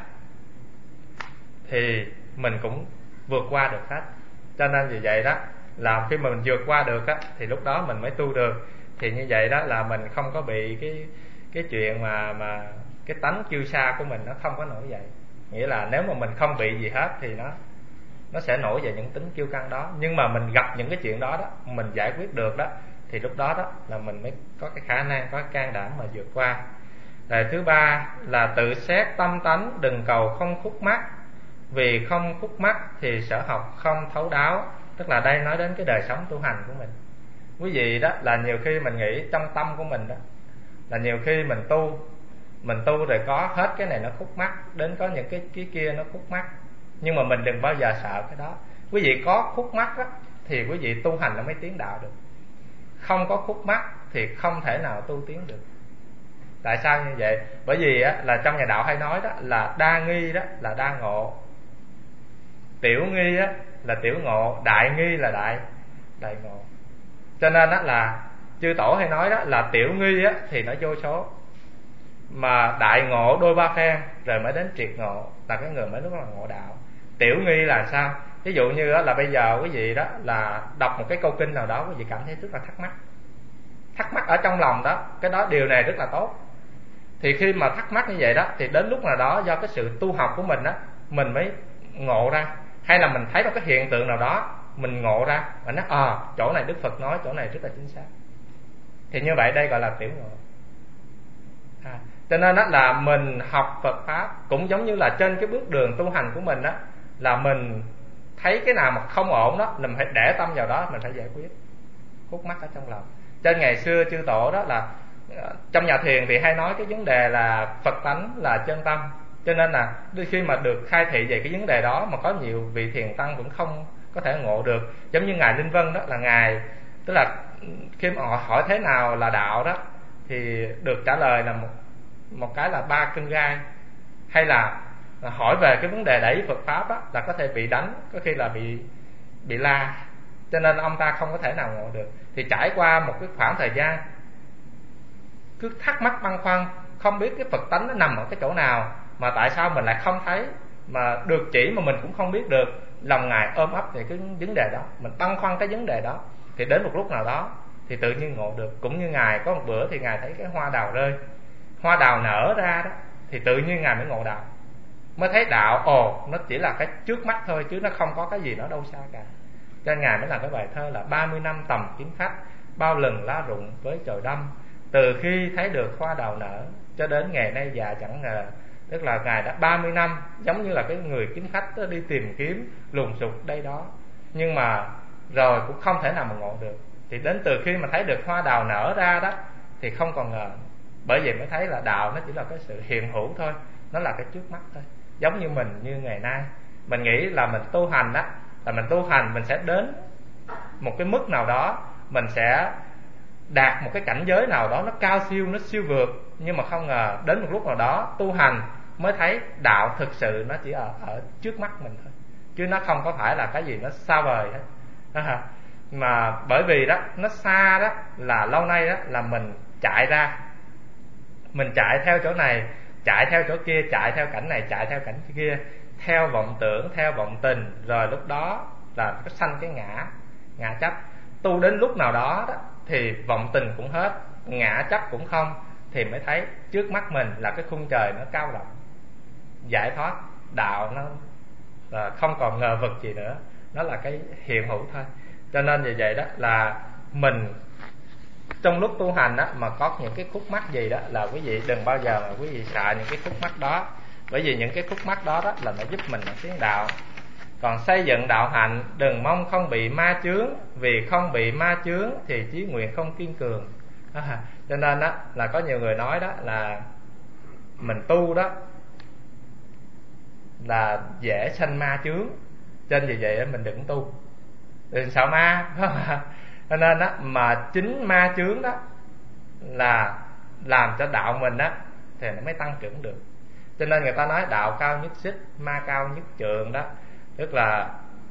thì mình cũng vượt qua được hết. Cho nên vì vậy đó là khi mà mình vượt qua được á thì lúc đó mình mới tu được. Thì như vậy đó là mình không có bị cái chuyện mà cái tánh kiêu sa của mình nó không có nổi dậy. Nghĩa là nếu mà mình không bị gì hết thì nó sẽ nổi dậy những tính kiêu căng đó. Nhưng mà mình gặp những cái chuyện đó đó, mình giải quyết được đó, thì lúc đó đó là mình mới có cái khả năng, có cái can đảm mà vượt qua. Rồi thứ ba là tự xét tâm tánh, đừng cầu không khúc mắc. Vì không khúc mắc thì sở học không thấu đáo. Tức là đây nói đến cái đời sống tu hành của mình. Quý vị đó là nhiều khi mình nghĩ trong tâm của mình đó, là nhiều khi mình tu rồi có hết cái này nó khúc mắc, đến có những cái kia nó khúc mắc. Nhưng mà mình đừng bao giờ sợ cái đó. Quý vị có khúc mắc đó thì quý vị tu hành nó mới tiến đạo được. Không có khúc mắc thì không thể nào tu tiến được. Tại sao như vậy? Bởi vì á, là trong nhà đạo hay nói đó là đa nghi đó là đa ngộ, tiểu nghi á, là tiểu ngộ, đại nghi là đại ngộ. Cho nên đó là chư tổ hay nói đó là tiểu nghi á, thì nó vô số, mà đại ngộ đôi ba phen rồi mới đến triệt ngộ, là cái người mới lúc là ngộ đạo. Tiểu nghi là sao? Ví dụ như là bây giờ quý vị đó là đọc một cái câu kinh nào đó, quý vị cảm thấy rất là thắc mắc ở trong lòng đó, cái đó điều này rất là tốt. Thì khi mà thắc mắc như vậy đó thì đến lúc nào đó do cái sự tu học của mình đó, mình mới ngộ ra. Hay là mình thấy một cái hiện tượng nào đó mình ngộ ra và nói chỗ này Đức Phật nói chỗ này rất là chính xác, thì như vậy đây gọi là tiểu ngộ. Cho nên đó là mình học Phật Pháp cũng giống như là trên cái bước đường tu hành của mình đó, là mình thấy cái nào mà không ổn đó là mình phải để tâm vào đó, mình phải giải quyết khúc mắc ở trong lòng. Trên ngày xưa chư tổ đó là trong nhà thiền thì hay nói cái vấn đề là Phật tánh là chân tâm, Cho nên là đôi khi mà được khai thị về cái vấn đề đó mà có nhiều vị thiền tăng vẫn không có thể ngộ được. Giống như ngài Linh Vân đó, là ngài, tức là khi mà họ hỏi thế nào là đạo đó thì được trả lời là một cái là 3 cân gai, hay là hỏi về cái vấn đề đẩy Phật pháp á, là có thể bị đánh, có khi là bị la, cho nên ông ta không có thể nào ngộ được. Thì trải qua một cái khoảng thời gian cứ thắc mắc băn khoăn, không biết cái Phật tánh nó nằm ở cái chỗ nào, mà tại sao mình lại không thấy, mà được chỉ mà mình cũng không biết được. Lòng ngài ôm ấp về cái vấn đề đó, mình băn khoăn cái vấn đề đó, thì đến một lúc nào đó thì tự nhiên ngộ được. Cũng như ngài có một bữa thì ngài thấy cái hoa đào rơi, hoa đào nở ra đó, thì tự nhiên ngài mới ngộ đạo, mới thấy đạo nó chỉ là cái trước mắt thôi, chứ nó không có cái gì nó đâu xa cả. Cho nên ngài mới làm cái bài thơ là 30 năm tầm kiếm khách, bao lần lá rụng với trời đâm, từ khi thấy được hoa đào nở cho đến ngày nay già chẳng ngờ. Tức là ngài đã 30 năm giống như là cái người kiếm khách đó, đi tìm kiếm lùng sục đây đó, nhưng mà rồi cũng không thể nào mà ngộ được. Thì đến từ khi mà thấy được hoa đào nở ra đó thì không còn ngờ, bởi vậy mới thấy là đạo nó chỉ là cái sự hiện hữu thôi, nó là cái trước mắt thôi. Giống như mình như ngày nay mình nghĩ là mình tu hành đó, là mình tu hành mình sẽ đến một cái mức nào đó, mình sẽ đạt một cái cảnh giới nào đó nó cao siêu, nó siêu vượt. Nhưng mà không ngờ đến một lúc nào đó tu hành mới thấy đạo thực sự nó chỉ ở trước mắt mình thôi, chứ nó không có phải là cái gì nó xa vời hết. Mà bởi vì đó nó xa đó là lâu nay đó là mình chạy ra, mình chạy theo chỗ này, chạy theo chỗ kia, chạy theo cảnh này, chạy theo cảnh kia, theo vọng tưởng, theo vọng tình, rồi lúc đó là nó sanh cái ngã chấp. Tu đến lúc nào đó đó thì vọng tình cũng hết, ngã chấp cũng không, thì mới thấy trước mắt mình là cái khung trời nó cao rộng, giải thoát, đạo nó không còn ngờ vực gì nữa, nó là cái hiện hữu thôi. Cho nên vì vậy đó là mình trong lúc tu hành đó mà có những cái khúc mắc gì đó là quý vị đừng bao giờ mà quý vị sợ những cái khúc mắc đó, bởi vì những cái khúc mắc đó đó là nó giúp mình tiến đạo. Còn xây dựng đạo hạnh đừng mong không bị ma chướng, vì không bị ma chướng thì chí nguyện không kiên cường. Cho nên đó là có nhiều người nói đó là mình tu đó là dễ sanh ma chướng, cho nên vì vậy mình đừng tu, đừng sợ ma. Cho nên đó mà chính ma chướng đó là làm cho đạo mình đó thì nó mới tăng trưởng được. Cho nên người ta nói đạo cao nhất xích, ma cao nhất trượng đó, tức là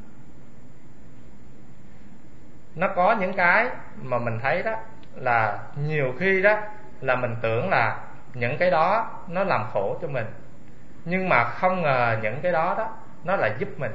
nó có những cái mà mình thấy đó là nhiều khi đó là mình tưởng là những cái đó nó làm khổ cho mình, nhưng mà không ngờ những cái đó đó nó lại giúp mình.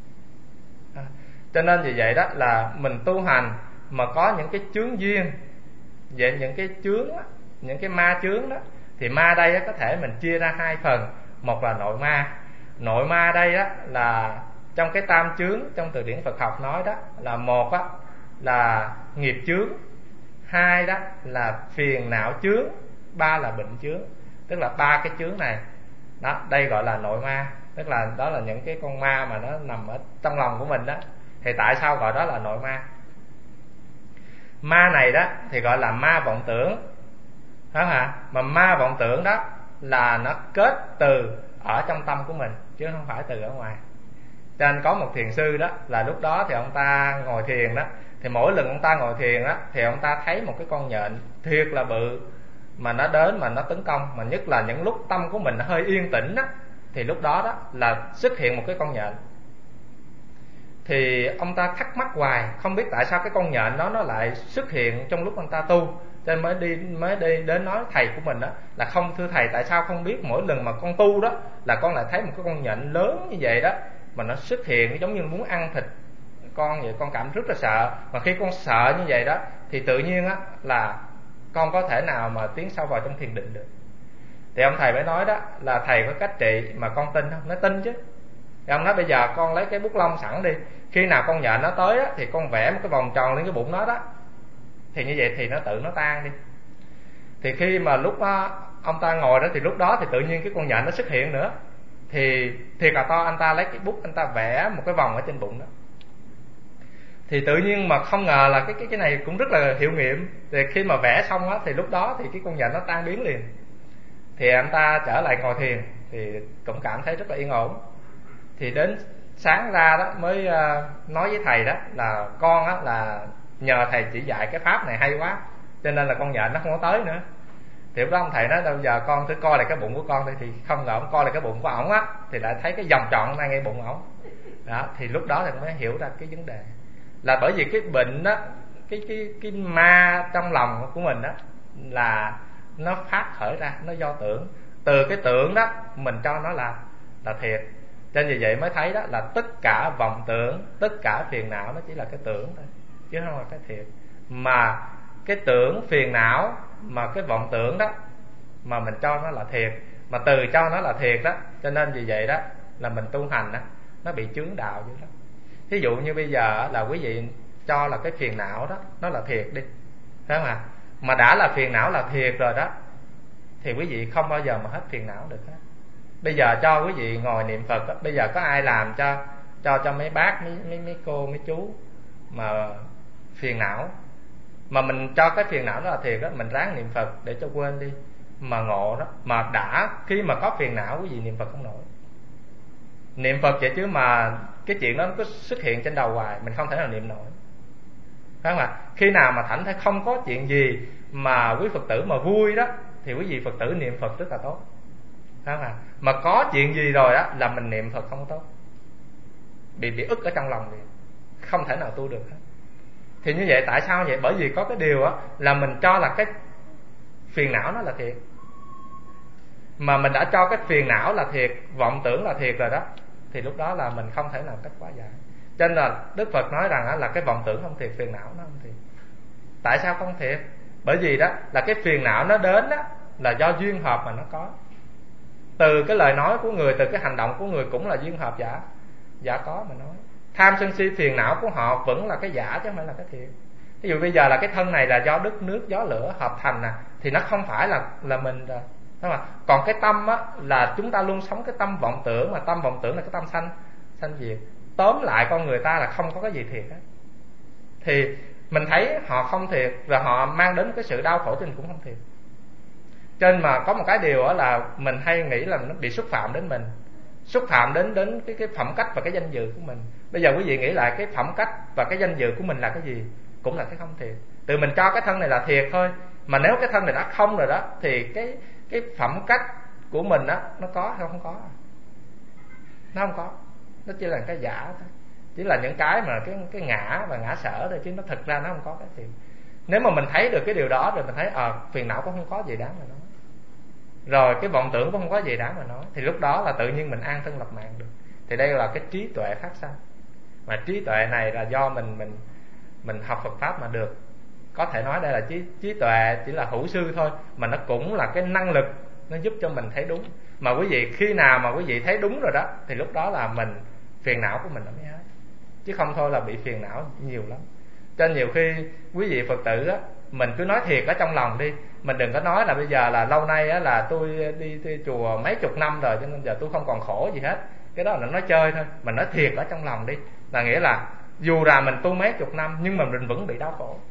Cho nên vì vậy đó là mình tu hành mà có những cái chướng duyên, vậy những cái chướng đó, những cái ma chướng đó, thì ma đây đó, có thể mình chia ra hai phần. Một là nội ma. Nội ma đây đó là trong cái tam chướng trong từ điển Phật học nói đó là một đó là nghiệp chướng, hai đó là phiền não chướng, ba là bệnh chướng. Tức là ba cái chướng này đó, đây gọi là nội ma. Tức là đó là những cái con ma mà nó nằm ở trong lòng của mình đó. Thì tại sao gọi đó là nội ma? Ma này đó thì gọi là ma vọng tưởng đó hả? Mà ma vọng tưởng đó là nó kết từ ở trong tâm của mình, chứ không phải từ ở ngoài. Cho nên có một thiền sư đó là lúc đó thì ông ta ngồi thiền đó, thì mỗi lần ông ta ngồi thiền đó thì ông ta thấy một cái con nhện thiệt là bự mà nó đến mà nó tấn công. Mà nhất là những lúc tâm của mình nó hơi yên tĩnh đó, thì lúc đó đó là xuất hiện một cái con nhện. Thì ông ta thắc mắc hoài, không biết tại sao cái con nhện đó nó lại xuất hiện trong lúc ông ta tu. Cho nên mới đi đến nói thầy của mình đó là không, thưa thầy, tại sao không biết mỗi lần mà con tu đó là con lại thấy một cái con nhện lớn như vậy đó, mà nó xuất hiện giống như muốn ăn thịt con vậy. Con cảm rất là sợ, mà khi con sợ như vậy đó thì tự nhiên á là con có thể nào mà tiến sâu vào trong thiền định được. Thì ông thầy mới nói đó là thầy có cách trị mà con tin không? Nói tin chứ. Thì ông nói bây giờ con lấy cái bút lông sẵn đi, khi nào con nhện nó tới á, thì con vẽ một cái vòng tròn lên cái bụng nó đó, thì như vậy thì nó tự nó tan đi. Thì khi mà lúc đó, ông ta ngồi đó thì lúc đó thì tự nhiên cái con nhện nó xuất hiện nữa. Thì thiệt là to, anh ta lấy cái bút anh ta vẽ một cái vòng ở trên bụng đó. Thì tự nhiên mà không ngờ là cái này cũng rất là hiệu nghiệm. Thì khi mà vẽ xong á thì lúc đó thì cái con nhện nó tan biến liền. Thì anh ta trở lại ngồi thiền. thì cũng cảm thấy rất là yên ổn. Thì đến sáng ra đó mới nói với thầy đó là con á là nhờ thầy chỉ dạy cái pháp này hay quá, cho nên là con nhện nó không có tới nữa. Thì lúc đó ông thầy nói đâu giờ con thử coi lại cái bụng của con đi. Thì không ngờ ông coi lại cái bụng của ổng á, thì lại thấy cái vòng tròn ngay ngay bụng ổng đó. Thì lúc đó thì mới hiểu ra cái vấn đề là bởi vì cái bệnh đó, cái ma trong lòng của mình đó là nó phát khởi ra, nó do tưởng. Từ cái tưởng đó mình cho nó là thiệt. Cho nên vì vậy mới thấy đó là tất cả vọng tưởng, tất cả phiền não nó chỉ là cái tưởng thôi, chứ không là cái thiệt. Mà cái tưởng phiền não mà cái vọng tưởng đó mà mình cho nó là thiệt, mà từ cho nó là thiệt đó, cho nên vì vậy đó là mình tu hành đó nó bị chướng đạo dữ lắm. Thí dụ như bây giờ là quý vị cho là cái phiền não đó nó là thiệt đi, phải không ạ? Mà đã là phiền não là thiệt rồi đó thì quý vị không bao giờ mà hết phiền não được hết. Bây giờ cho quý vị ngồi niệm Phật đó, bây giờ có ai làm cho mấy bác, mấy cô, mấy chú mà phiền não, mà mình cho cái phiền não đó là thiệt đó, mình ráng niệm Phật để cho quên đi, mà ngộ đó. Mà đã khi mà có phiền não quý vị niệm Phật không nổi. Niệm Phật vậy chứ mà cái chuyện đó nó cứ xuất hiện trên đầu hoài, mình không thể nào niệm nổi, phải không ạ? Khi nào mà thảnh thấy không có chuyện gì mà quý Phật tử mà vui đó thì quý vị Phật tử niệm Phật rất là tốt, phải không ạ? Mà có chuyện gì rồi đó là mình niệm Phật không tốt, bị ức ở trong lòng liền, không thể nào tu được hết. Thì như vậy tại sao vậy? Bởi vì có cái điều á là mình cho là cái phiền não nó là thiệt. Mà mình đã cho cái phiền não là thiệt, vọng tưởng là thiệt rồi đó, thì lúc đó là mình không thể nào cách quá giải. Cho nên là Đức Phật nói rằng là cái vọng tưởng không thiệt, phiền não nó không thiệt. Tại sao không thiệt? Bởi vì đó là cái phiền não nó đến đó là do duyên hợp mà nó có. Từ cái lời nói của người, từ cái hành động của người cũng là duyên hợp giả có mà nói. Tham sân si phiền não của họ vẫn là cái giả chứ không phải là cái thiệt. Ví dụ bây giờ là cái thân này là do đất nước gió lửa hợp thành nè, thì nó không phải là mình rồi, đúng không? Còn cái tâm á là chúng ta luôn sống cái tâm vọng tưởng, mà tâm vọng tưởng là cái tâm sanh diệt. Tóm lại con người ta là không có cái gì thiệt hết. Thì mình thấy họ không thiệt, rồi họ mang đến cái sự đau khổ cho mình cũng không thiệt. Cho nên mà có một cái điều đó là mình hay nghĩ là nó bị xúc phạm đến mình, xúc phạm đến cái phẩm cách và cái danh dự của mình. Bây giờ quý vị nghĩ lại cái phẩm cách và cái danh dự của mình là cái gì? Cũng là cái không thiệt. Từ mình cho cái thân này là thiệt thôi, mà nếu cái thân này đã không rồi đó thì cái phẩm cách của mình đó nó có hay không có? Nó không có, nó chỉ là cái giả thôi, chỉ là những cái mà cái ngã và ngã sở thôi, chứ nó thực ra nó không có cái thiệt. Nếu mà mình thấy được cái điều đó rồi mình thấy phiền não cũng không có gì đáng mà nói, rồi cái vọng tưởng cũng không có gì đáng mà nói, thì lúc đó là tự nhiên mình an thân lập mạng được. Thì đây là cái trí tuệ phát sanh. Mà trí tuệ này là do mình học Phật pháp mà được. Có thể nói đây là trí tuệ chỉ là hữu sư thôi, mà nó cũng là cái năng lực, nó giúp cho mình thấy đúng. Mà quý vị khi nào mà quý vị thấy đúng rồi đó thì lúc đó là mình phiền não của mình nó mới hết, chứ không thôi là bị phiền não nhiều lắm. Cho nên nhiều khi quý vị Phật tử á, mình cứ nói thiệt ở trong lòng đi. Mình đừng có nói là bây giờ là lâu nay á, là tôi đi chùa mấy chục năm rồi cho nên giờ tôi không còn khổ gì hết. Cái đó là nói chơi thôi. Mình nói thiệt ở trong lòng đi, là nghĩa là dù là mình tu mấy chục năm nhưng mà mình vẫn bị đau khổ.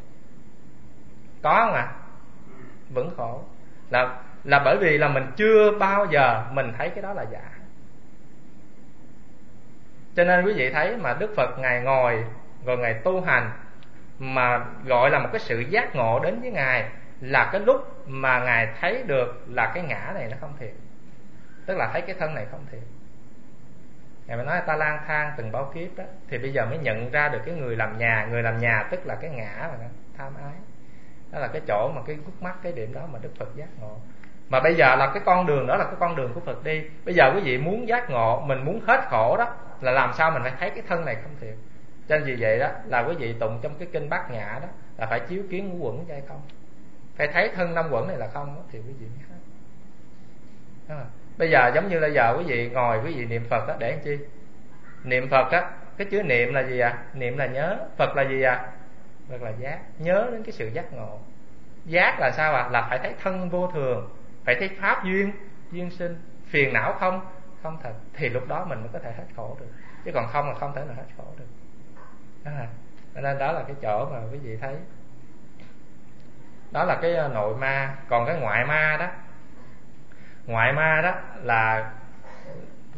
Có không ạ? Vẫn khổ. Là bởi vì là mình chưa bao giờ mình thấy cái đó là giả. Cho nên quý vị thấy mà Đức Phật Ngài ngồi rồi Ngài tu hành, mà gọi là một cái sự giác ngộ đến với Ngài là cái lúc mà Ngài thấy được là cái ngã này nó không thiệt, tức là thấy cái thân này không thiệt. Ngài mới nói ta lang thang từng bao kiếp đó, thì bây giờ mới nhận ra được cái người làm nhà tức là cái ngã mà nó tham ái. Đó là cái chỗ mà cái khúc mắc, cái điểm đó mà Đức Phật giác ngộ. Mà bây giờ là cái con đường đó là cái con đường của Phật đi. Bây giờ quý vị muốn giác ngộ, mình muốn hết khổ đó, là làm sao mình phải thấy cái thân này không thiệt. Cho nên vì vậy đó là quý vị tụng trong cái kinh Bát Nhã đó là phải chiếu kiến ngũ uẩn hay không, phải thấy thân năm uẩn này là không đó, thì quý vị mới hết. Bây giờ giống như bây giờ quý vị ngồi quý vị niệm Phật đó, để làm chi? Niệm Phật á, cái chữ niệm là gì ạ? Niệm là nhớ. Phật là gì ạ? Phật là giác, nhớ đến cái sự giác ngộ. Giác là sao ạ? Là phải thấy thân vô thường, phải thấy pháp duyên sinh, phiền não không thật, thì lúc đó mình mới có thể hết khổ được. Chứ còn không là không thể nào hết khổ được. Nên đó là cái chỗ mà quý vị thấy. Đó là cái nội ma. Còn cái ngoại ma đó, ngoại ma đó là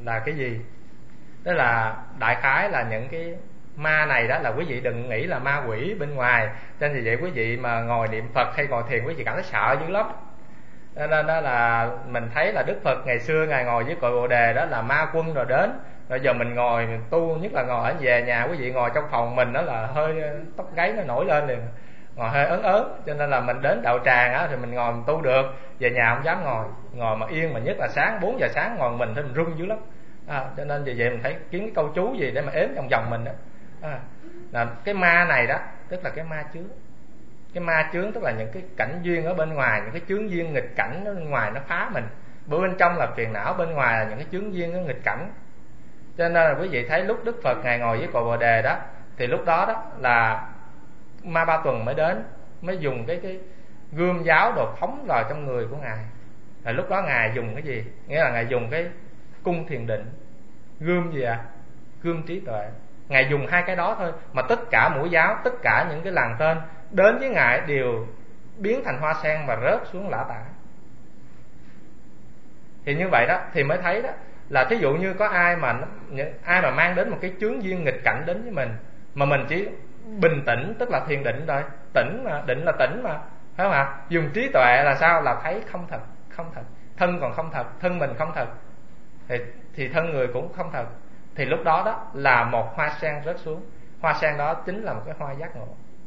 là cái gì? Tức là đại khái là những cái ma này đó, là quý vị đừng nghĩ là ma quỷ bên ngoài. Cho nên vì vậy quý vị mà ngồi niệm Phật hay ngồi thiền, quý vị cảm thấy sợ dữ lắm. Cho nên đó là mình thấy là Đức Phật ngày xưa Ngài ngồi với cội Bồ Đề đó là ma quân rồi đến. Bây giờ mình ngồi mình tu, nhất là ngồi ở về nhà, quý vị ngồi trong phòng mình đó là hơi tóc gáy nó nổi lên liền, ngồi hơi ớn ớn. Cho nên là mình đến đạo tràng á thì mình ngồi mình tu được, về nhà không dám ngồi mà yên, mà nhất là sáng 4 giờ sáng ngồi mình thì mình run dữ lắm. Cho nên vì vậy mình thấy kiếm cái câu chú gì để mà ếm vòng vòng mình đó. Là cái ma này đó tức là cái ma chướng. Cái ma chướng tức là những cái cảnh duyên ở bên ngoài, những cái chướng duyên nghịch cảnh ở bên ngoài nó phá mình. Bên trong là phiền não, bên ngoài là những cái chướng duyên nó nghịch cảnh. Cho nên là quý vị thấy lúc Đức Phật Ngài ngồi với cội Bồ Đề đó, thì lúc đó đó là ma Ba Tuần mới đến, mới dùng cái gươm giáo đồ phóng vào trong người của Ngài. Là lúc đó Ngài dùng cái gì? Nghĩa là Ngài dùng cái cung thiền định. Gươm gì Gươm trí tuệ. Ngài dùng hai cái đó thôi, mà tất cả mũi giáo, tất cả những cái làn tên đến với Ngài đều biến thành hoa sen và rớt xuống lã tả. Thì như vậy đó thì mới thấy đó là thí dụ như có ai mà mang đến một cái chướng duyên nghịch cảnh đến với mình, mà mình chỉ bình tĩnh, tức là thiền định rồi, tỉnh mà, định là tỉnh mà, phải không ạ? Dùng trí tuệ là sao? Là thấy không thật, không thật, thân còn không thật, thân mình không thật, thì thân người cũng không thật. Thì lúc đó đó là một hoa sen rớt xuống. Hoa sen đó chính là một cái hoa giác ngộ.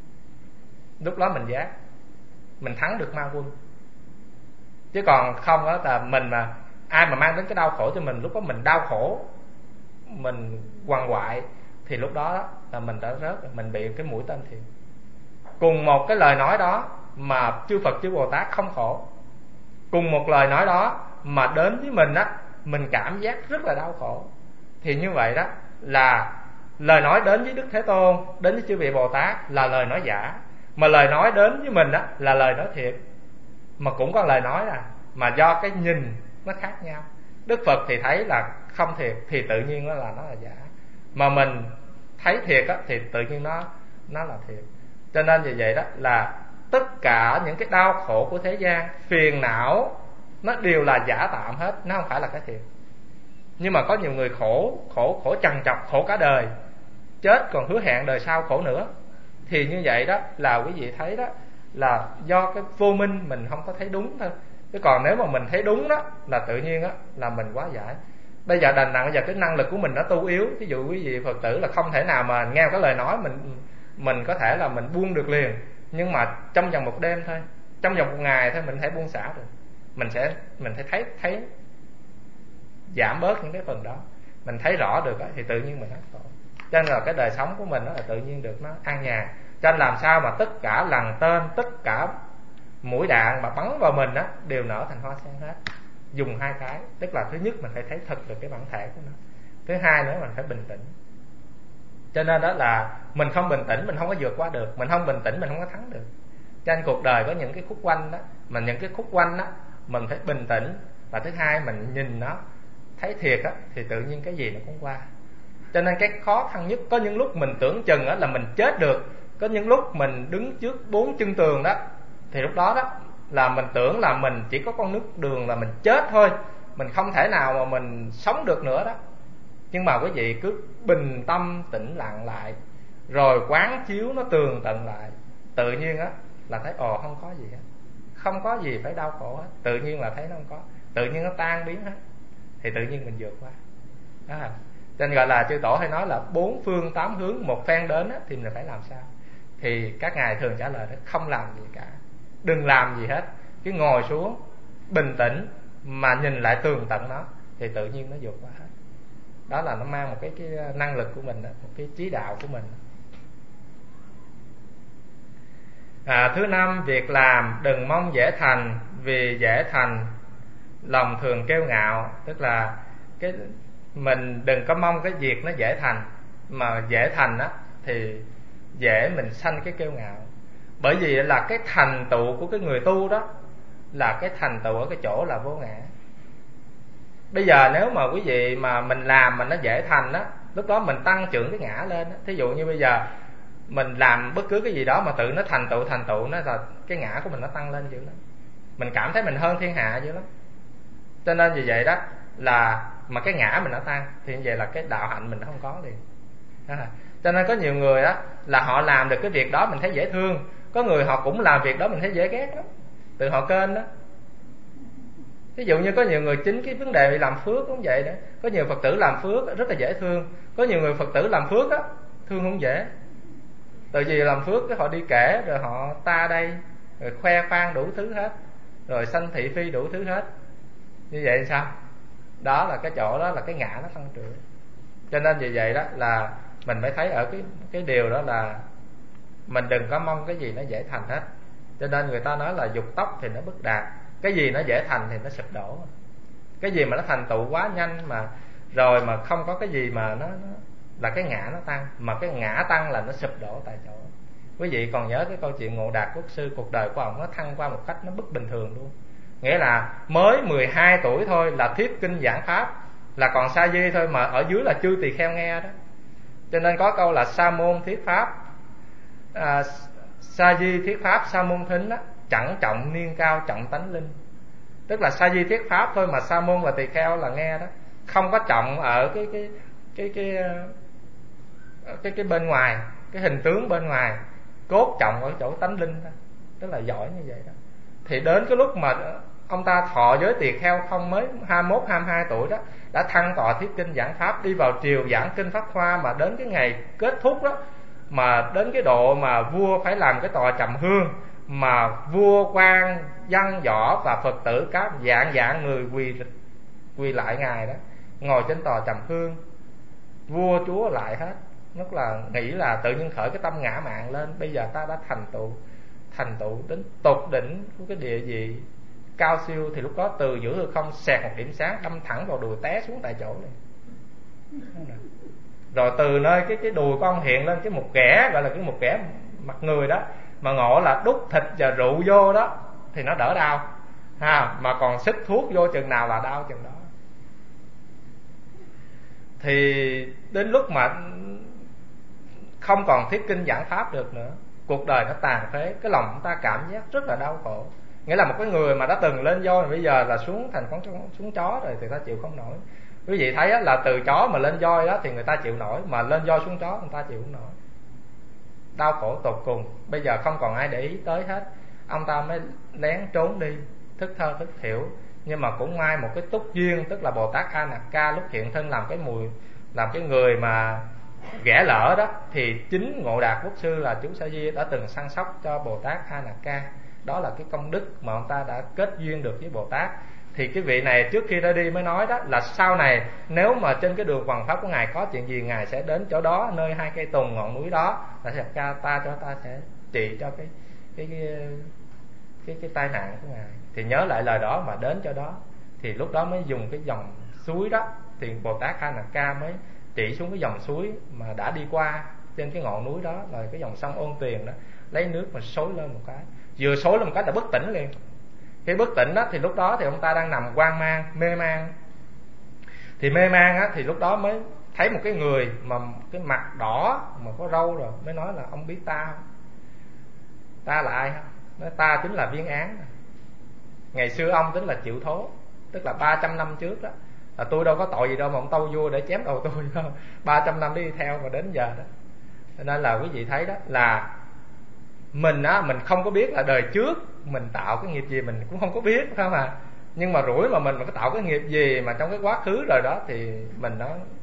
Lúc đó mình giác, mình thắng được ma quân. Chứ còn không đó là mình mà ai mà mang đến cái đau khổ cho mình, lúc đó mình đau khổ, mình quằn quại, thì lúc đó là mình đã rớt, mình bị cái mũi tên thiền. Cùng một cái lời nói đó mà chư Phật chư Bồ Tát không khổ, cùng một lời nói đó mà đến với mình á, mình cảm giác rất là đau khổ. Thì như vậy đó là lời nói đến với Đức Thế Tôn, đến với chư vị Bồ Tát là lời nói giả, mà lời nói đến với mình á là lời nói thiệt. Mà cũng có lời nói mà do cái nhìn nó khác nhau. Đức Phật thì thấy là không thiệt, thì tự nhiên nó là giả. Mà mình thấy thiệt á, thì tự nhiên nó là thiệt. Cho nên vì vậy đó là tất cả những cái đau khổ của thế gian, phiền não, nó đều là giả tạm hết, nó không phải là cái thiệt. Nhưng mà có nhiều người khổ trằn trọc, khổ cả đời, chết còn hứa hẹn đời sau khổ nữa. Thì như vậy đó là quý vị thấy đó là do cái vô minh mình không có thấy đúng thôi. Chứ còn nếu mà mình thấy đúng đó là tự nhiên đó là mình quá giải. Bây giờ đành rằng bây giờ cái năng lực của mình nó tu yếu. Ví dụ quý vị Phật tử là không thể nào mà nghe cái lời nói mình có thể là mình buông được liền. Nhưng mà trong vòng một đêm thôi, trong vòng một ngày thôi mình thể buông xả được. Mình sẽ thấy giảm bớt những cái phần đó, mình thấy rõ được đó, thì tự nhiên mình hết khổ. Cho nên là cái đời sống của mình đó là tự nhiên được nó an nhàn. Cho nên làm sao mà tất cả lằn tên, tất cả mũi đạn mà bắn vào mình á đều nở thành hoa sen hết. Dùng hai cái, tức là thứ nhất mình phải thấy thật được cái bản thể của nó, thứ hai nữa mình phải bình tĩnh. Cho nên đó là mình không bình tĩnh mình không có vượt qua được, mình không bình tĩnh mình không có thắng được. Cho nên cuộc đời có những cái khúc quanh đó, mà những cái khúc quanh đó mình phải bình tĩnh, và thứ hai mình nhìn nó thấy thiệt á, thì tự nhiên cái gì nó cũng qua. Cho nên cái khó khăn nhất, có những lúc mình tưởng chừng á là mình chết được, có những lúc mình đứng trước 4 chân tường đó, thì lúc đó đó là mình tưởng là mình chỉ có con nước đường là mình chết thôi, mình không thể nào mà mình sống được nữa đó. Nhưng mà quý vị cứ bình tâm tĩnh lặng lại, rồi quán chiếu nó tường tận lại, tự nhiên á là thấy không có gì hết, không có gì phải đau khổ hết, tự nhiên là thấy nó không có, tự nhiên nó tan biến hết, thì tự nhiên mình vượt qua đó. Cho nên gọi là chư tổ hay nói là 4 phương 8 hướng một phen đến á, thì mình phải làm sao? Thì các ngài thường trả lời đó, không làm gì cả, đừng làm gì hết, cứ ngồi xuống bình tĩnh mà nhìn lại tường tận nó, thì tự nhiên nó vượt qua hết. Đó là nó mang một cái năng lực của mình đó, một cái trí đạo của mình. Thứ năm, việc làm đừng mong dễ thành, vì dễ thành lòng thường kiêu ngạo. Tức là mình đừng có mong cái việc nó dễ thành, mà dễ thành á thì dễ mình sanh cái kiêu ngạo. Bởi vì là cái thành tựu của cái người tu đó là cái thành tựu ở cái chỗ là vô ngã. Bây giờ nếu mà quý vị mà mình làm mà nó dễ thành á, lúc đó mình tăng trưởng cái ngã lên á. Thí dụ như bây giờ mình làm bất cứ cái gì đó mà tự nó thành tựu nó, rồi cái ngã của mình nó tăng lên dữ lắm, mình cảm thấy mình hơn thiên hạ dữ lắm. Cho nên vì vậy đó là mà cái ngã mình nó tăng, thì như vậy là cái đạo hạnh mình nó không có liền. Cho nên có nhiều người á là họ làm được cái việc đó mình thấy dễ thương, có người họ cũng làm việc đó mình thấy dễ ghét lắm, từ họ kênh đó. Ví dụ như có nhiều người chính cái vấn đề làm phước cũng vậy đó, có nhiều Phật tử làm phước rất là dễ thương, có nhiều người Phật tử làm phước á thương không dễ. Tại vì làm phước cái họ đi kể rồi họ ta đây, rồi khoe khoang đủ thứ hết, rồi sanh thị phi đủ thứ hết. Như vậy sao? Đó là cái chỗ đó là cái ngã nó tăng trưởng. Cho nên vì vậy đó là mình mới thấy ở cái điều đó là mình đừng có mong cái gì nó dễ thành hết. Cho nên người ta nói là dục tốc thì nó bất đạt, cái gì nó dễ thành thì nó sụp đổ. Cái gì mà nó thành tựu quá nhanh mà rồi mà không có cái gì mà nó là cái ngã nó tăng, mà cái ngã tăng là nó sụp đổ tại chỗ. Quý vị còn nhớ cái câu chuyện Ngộ Đạt Quốc sư, cuộc đời của ông nó thăng qua một cách nó bất bình thường luôn. Nghĩa là mới 12 tuổi thôi là thuyết kinh giảng pháp, là còn sa di thôi mà ở dưới là chư tỳ kheo nghe đó. Cho nên có câu là sa môn thuyết pháp, sa di thuyết pháp sa môn thính đó, chẳng trọng niên cao trọng tánh linh. Tức là sa di thuyết pháp thôi mà sa môn và tỳ kheo là nghe đó, không có trọng ở cái bên ngoài, cái hình tướng bên ngoài, cốt trọng ở chỗ tánh linh đó. Tức là giỏi như vậy đó. Thì đến cái lúc mà ông ta thọ giới tỳ kheo không, mới 21, 22 tuổi đó, đã thăng tọa thuyết kinh giảng pháp, đi vào triều giảng kinh pháp hoa, mà đến cái ngày kết thúc đó, mà đến cái độ mà vua phải làm cái tòa trầm hương, mà vua quan văn võ và Phật tử các dạng người quỳ lại ngài đó, ngồi trên tòa trầm hương, vua chúa lại hết. Rất là nghĩ là tự nhiên khởi cái tâm ngã mạn lên, bây giờ ta đã thành tựu đến tột đỉnh của cái địa vị cao siêu, thì lúc đó từ giữa hư không xẹt một điểm sáng đâm thẳng vào đùi, té xuống tại chỗ này. Rồi từ nơi cái đùi con hiện lên cái một kẻ, gọi là cái một kẻ mặt người đó, mà ngộ là đút thịt và rượu vô đó thì nó đỡ đau ha, mà còn xích thuốc vô chừng nào là đau chừng đó. Thì đến lúc mà không còn thuyết kinh giảng pháp được nữa, cuộc đời nó tàn phế, cái lòng chúng ta cảm giác rất là đau khổ. Nghĩa là một cái người mà đã từng lên voi, bây giờ là xuống thành con xuống chó rồi thì ta chịu không nổi. Quý vị thấy là từ chó mà lên voi đó thì người ta chịu nổi, mà lên voi xuống chó người ta chịu không nổi, đau khổ tột cùng. Bây giờ không còn ai để ý tới hết, ông ta mới lén trốn đi, thức thơ thức thiểu. Nhưng mà cũng may một cái túc duyên, tức là Bồ Tát A Nặc Ca lúc hiện thân làm cái người mà ghẻ lỡ đó, thì chính Ngộ Đạt Quốc sư là chú Sa Di đã từng săn sóc cho Bồ Tát A Nặc Ca. Đó là cái công đức mà ông ta đã kết duyên được với Bồ Tát. Thì cái vị này trước khi ra đi mới nói đó là sau này nếu mà trên cái đường hoằng pháp của ngài có chuyện gì, ngài sẽ đến chỗ đó, nơi 2 cây tùng ngọn núi đó, là sẽ ta sẽ trị cho cái tai nạn của ngài. Thì nhớ lại lời đó mà đến chỗ đó, thì lúc đó mới dùng cái dòng suối đó, thì Bồ Tát A Nặc Ca mới chỉ xuống cái dòng suối mà đã đi qua trên cái ngọn núi đó, là cái dòng sông Ôn Tuyền đó, lấy nước mà xối lên một cái, vừa xối lên một cái là bất tỉnh liền. Khi bất tỉnh đó thì lúc đó thì ông ta đang nằm hoang mang, mê man. Thì mê man á, thì lúc đó mới thấy một cái người mà cái mặt đỏ mà có râu, rồi mới nói là ông biết ta không? Ta là ai không? Nói ta chính là Viên Án. Ngày xưa ông tính là Chịu Thố, tức là 300 năm trước đó, là tôi đâu có tội gì đâu mà ông tâu vua để chém đầu tôi đâu. 300 năm đi theo mà đến giờ đó. Cho nên là quý vị thấy đó là mình á, mình không có biết là đời trước mình tạo cái nghiệp gì, mình cũng không có biết, phải không ạ? Nhưng mà rủi mà mình có tạo cái nghiệp gì mà trong cái quá khứ rồi đó, thì mình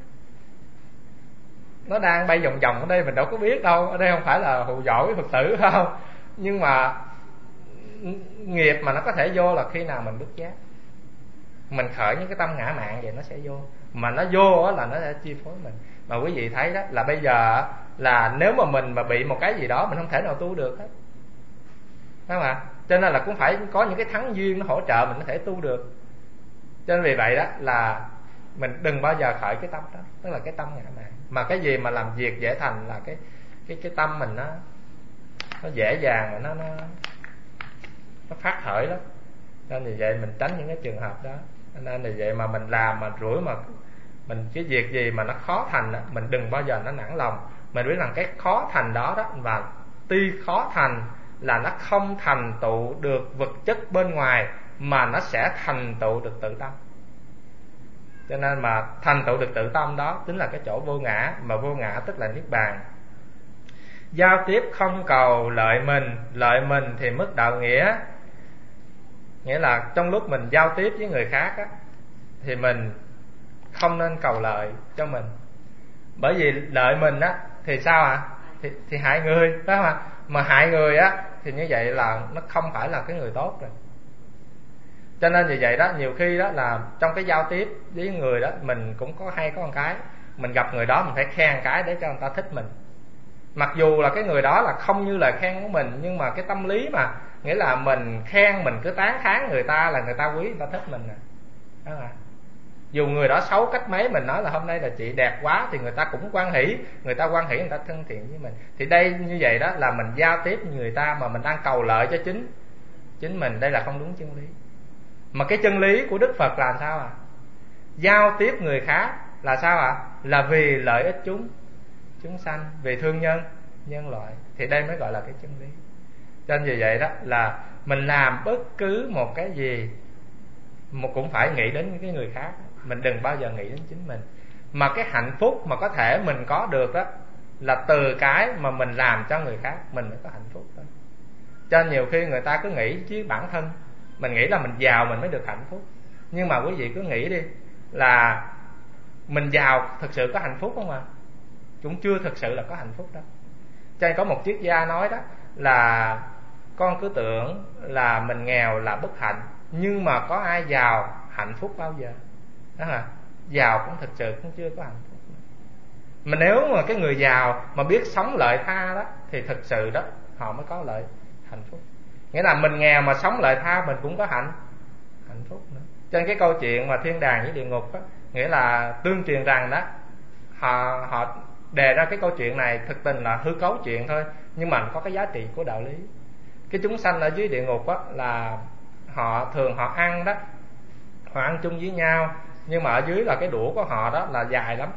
nó đang bay vòng vòng ở đây, mình đâu có biết đâu. Ở đây không phải là hù dọa với Phật tử, phải không? Nhưng mà nghiệp mà nó có thể vô là khi nào mình đứt giác, mình khởi những cái tâm ngã mạn vậy nó sẽ vô. Mà nó vô là nó sẽ chi phối mình. Mà quý vị thấy đó là bây giờ là nếu mà mình mà bị một cái gì đó, mình không thể nào tu được hết, phải không ạ? Cho nên là cũng phải có những cái thắng duyên nó hỗ trợ mình có thể tu được. Cho nên vì vậy đó là mình đừng bao giờ khởi cái tâm đó, tức là cái tâm ngã mạn. Mà cái gì mà làm việc dễ thành là cái tâm mình nó dễ dàng mà nó phát khởi lắm. Nên vì vậy mình tránh những cái trường hợp đó. Nên vì vậy mà mình làm mà rủi mà mình cái việc gì mà nó khó thành đó, mình đừng bao giờ nó nản lòng. Mình biết rằng cái khó thành đó đó, và tuy khó thành là nó không thành tựu được vật chất bên ngoài, mà nó sẽ thành tựu được tự tâm. Cho nên mà thành tựu được tự tâm đó chính là cái chỗ vô ngã, mà vô ngã tức là niết bàn. Giao tiếp không cầu lợi mình thì mất đạo nghĩa. Nghĩa là trong lúc mình giao tiếp với người khác á, thì mình không nên cầu lợi cho mình. Bởi vì lợi mình á thì sao ạ? Thì hại người, phải không ạ? Mà hại người á thì như vậy là nó không phải là cái người tốt rồi. Cho nên vì vậy đó, nhiều khi đó là trong cái giao tiếp với người đó, mình cũng có một cái, mình gặp người đó mình phải khen cái để cho người ta thích mình. Mặc dù là cái người đó là không như lời khen của mình, nhưng mà cái tâm lý mà, nghĩa là mình khen, mình cứ tán thán người ta là người ta quý, người ta thích mình nè, đó là. Dù người đó xấu cách mấy, mình nói là hôm nay là chị đẹp quá thì người ta cũng hoan hỉ, người ta thân thiện với mình. Thì đây như vậy đó là mình giao tiếp với người ta mà mình đang cầu lợi cho chính mình, đây là không đúng chân lý. Mà cái chân lý của Đức Phật là sao ạ? Giao tiếp người khác là sao ạ? Là vì lợi ích chúng sanh, vì thương nhân loại. Thì đây mới gọi là cái chân lý. Cho nên vì vậy đó là mình làm bất cứ một cái gì mà cũng phải nghĩ đến những cái người khác, mình đừng bao giờ nghĩ đến chính mình. Mà cái hạnh phúc mà có thể mình có được đó là từ cái mà mình làm cho người khác, mình mới có hạnh phúc thôi. Cho nên nhiều khi người ta cứ nghĩ chứ bản thân mình nghĩ là mình giàu mình mới được hạnh phúc. Nhưng mà quý vị cứ nghĩ đi, là mình giàu thực sự có hạnh phúc không ạ? Cũng chưa thực sự là có hạnh phúc đâu. Cho nên có một triết gia nói đó là con cứ tưởng là mình nghèo là bất hạnh, nhưng mà có ai giàu hạnh phúc bao giờ? Đó là giàu cũng thực sự cũng chưa có hạnh phúc. Mà nếu mà cái người giàu mà biết sống lợi tha đó thì thực sự đó họ mới có hạnh phúc. Nghĩa là mình nghèo mà sống lợi tha mình cũng có hạnh phúc nữa. Cho nên cái câu chuyện mà thiên đàng với địa ngục đó, nghĩa là tương truyền rằng đó họ đề ra cái câu chuyện này thực tình là hư cấu chuyện thôi, nhưng mà có cái giá trị của đạo lý. Cái chúng sanh ở dưới địa ngục đó là họ thường ăn đó, họ ăn chung với nhau, nhưng mà ở dưới là cái đũa của họ đó là dài lắm,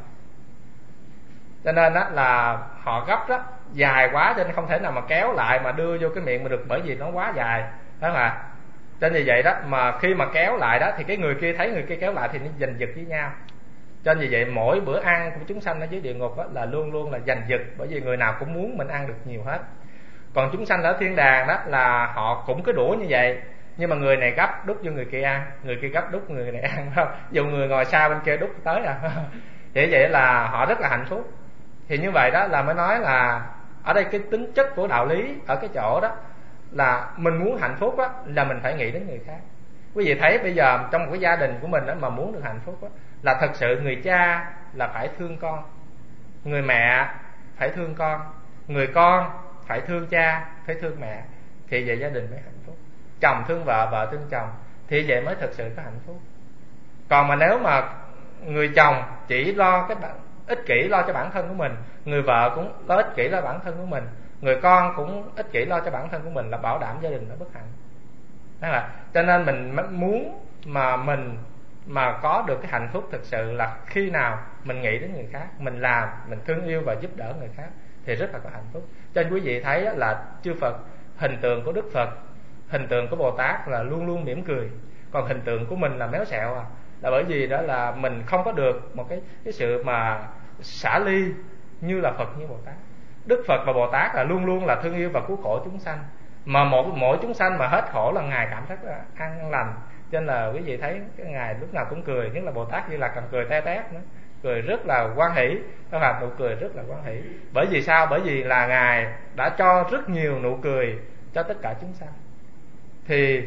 cho nên đó là họ gấp đó, dài quá cho nên không thể nào mà kéo lại mà đưa vô cái miệng mà được, bởi vì nó quá dài, đó mà. Cho nên vì vậy đó, mà khi mà kéo lại đó thì cái người kia thấy người kia kéo lại thì nó giành giật với nhau. Cho nên vì vậy mỗi bữa ăn của chúng sanh ở dưới địa ngục đó là luôn luôn là giành giật, bởi vì người nào cũng muốn mình ăn được nhiều hết. Còn chúng sanh ở thiên đàng đó là họ cũng cái đũa như vậy, nhưng mà người này gấp đút cho người kia ăn, người kia gấp đút người này ăn, không? Dù người ngồi xa bên kia đút tới à. Thì vậy là họ rất là hạnh phúc. Thì như vậy đó là mới nói là ở đây cái tính chất của đạo lý ở cái chỗ đó là mình muốn hạnh phúc đó, là mình phải nghĩ đến người khác. Quý vị thấy bây giờ trong một cái gia đình của mình đó, mà muốn được hạnh phúc đó, là thật sự người cha là phải thương con, người mẹ phải thương người con phải thương cha, phải thương mẹ, thì vậy gia đình mới hạnh phúc. Chồng thương vợ, vợ thương chồng, thì vậy mới thực sự có hạnh phúc. Còn mà nếu mà người chồng chỉ lo cái ích kỷ lo cho bản thân của mình, người vợ cũng lo ích kỷ lo bản thân của mình, người con cũng ích kỷ lo cho bản thân của mình, là bảo đảm gia đình nó bất hạnh. Đó là cho nên mình muốn mà mình mà có được cái hạnh phúc thực sự là khi nào mình nghĩ đến người khác, mình làm, mình thương yêu và giúp đỡ người khác thì rất là có hạnh phúc. Cho nên quý vị thấy là chư Phật, hình tượng của Đức Phật, hình tượng của Bồ Tát là luôn luôn mỉm cười, còn hình tượng của mình là méo xẹo à. Là bởi vì đó là mình không có được một cái sự mà xả ly như là Phật như Bồ Tát. Đức Phật và Bồ Tát là luôn luôn là thương yêu và cứu khổ chúng sanh, mà mỗi chúng sanh mà hết khổ là Ngài cảm thấy an lành. Cho nên là quý vị thấy cái Ngài lúc nào cũng cười, nhất là Bồ Tát Di Lặc còn cười te tét nữa, cười rất là hoan hỷ, đó là nụ cười rất là hoan hỷ. Bởi vì sao? Bởi vì là Ngài đã cho rất nhiều nụ cười cho tất cả chúng sanh, thì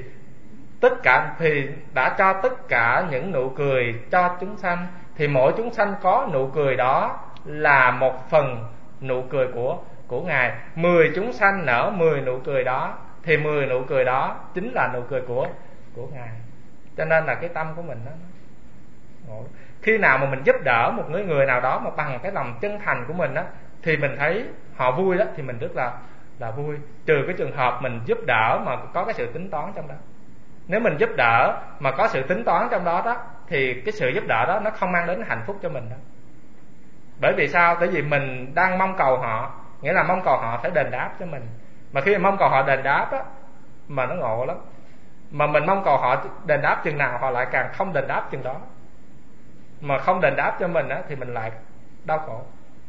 đã cho tất cả những nụ cười cho chúng sanh, thì mỗi chúng sanh có nụ cười đó là một phần nụ cười của Ngài. 10 chúng sanh nở 10 nụ cười đó, thì 10 nụ cười đó chính là nụ cười của Ngài. Cho nên là cái tâm của mình đó, khi nào mà mình giúp đỡ một người nào đó mà bằng cái lòng chân thành của mình đó, thì mình thấy họ vui đó, thì mình rất là vui. Trừ cái trường hợp mình giúp đỡ mà có cái sự tính toán trong đó. Nếu mình giúp đỡ mà có sự tính toán trong đó đó, thì cái sự giúp đỡ đó nó không mang đến hạnh phúc cho mình đâu. Bởi vì sao? Bởi vì mình đang mong cầu họ, nghĩa là mong cầu họ phải đền đáp cho mình. Mà khi mà mong cầu họ đền đáp á, mà nó ngộ lắm. Mà mình mong cầu họ đền đáp chừng nào họ lại càng không đền đáp chừng đó. mà không đền đáp cho mình á, thì mình lại đau khổ.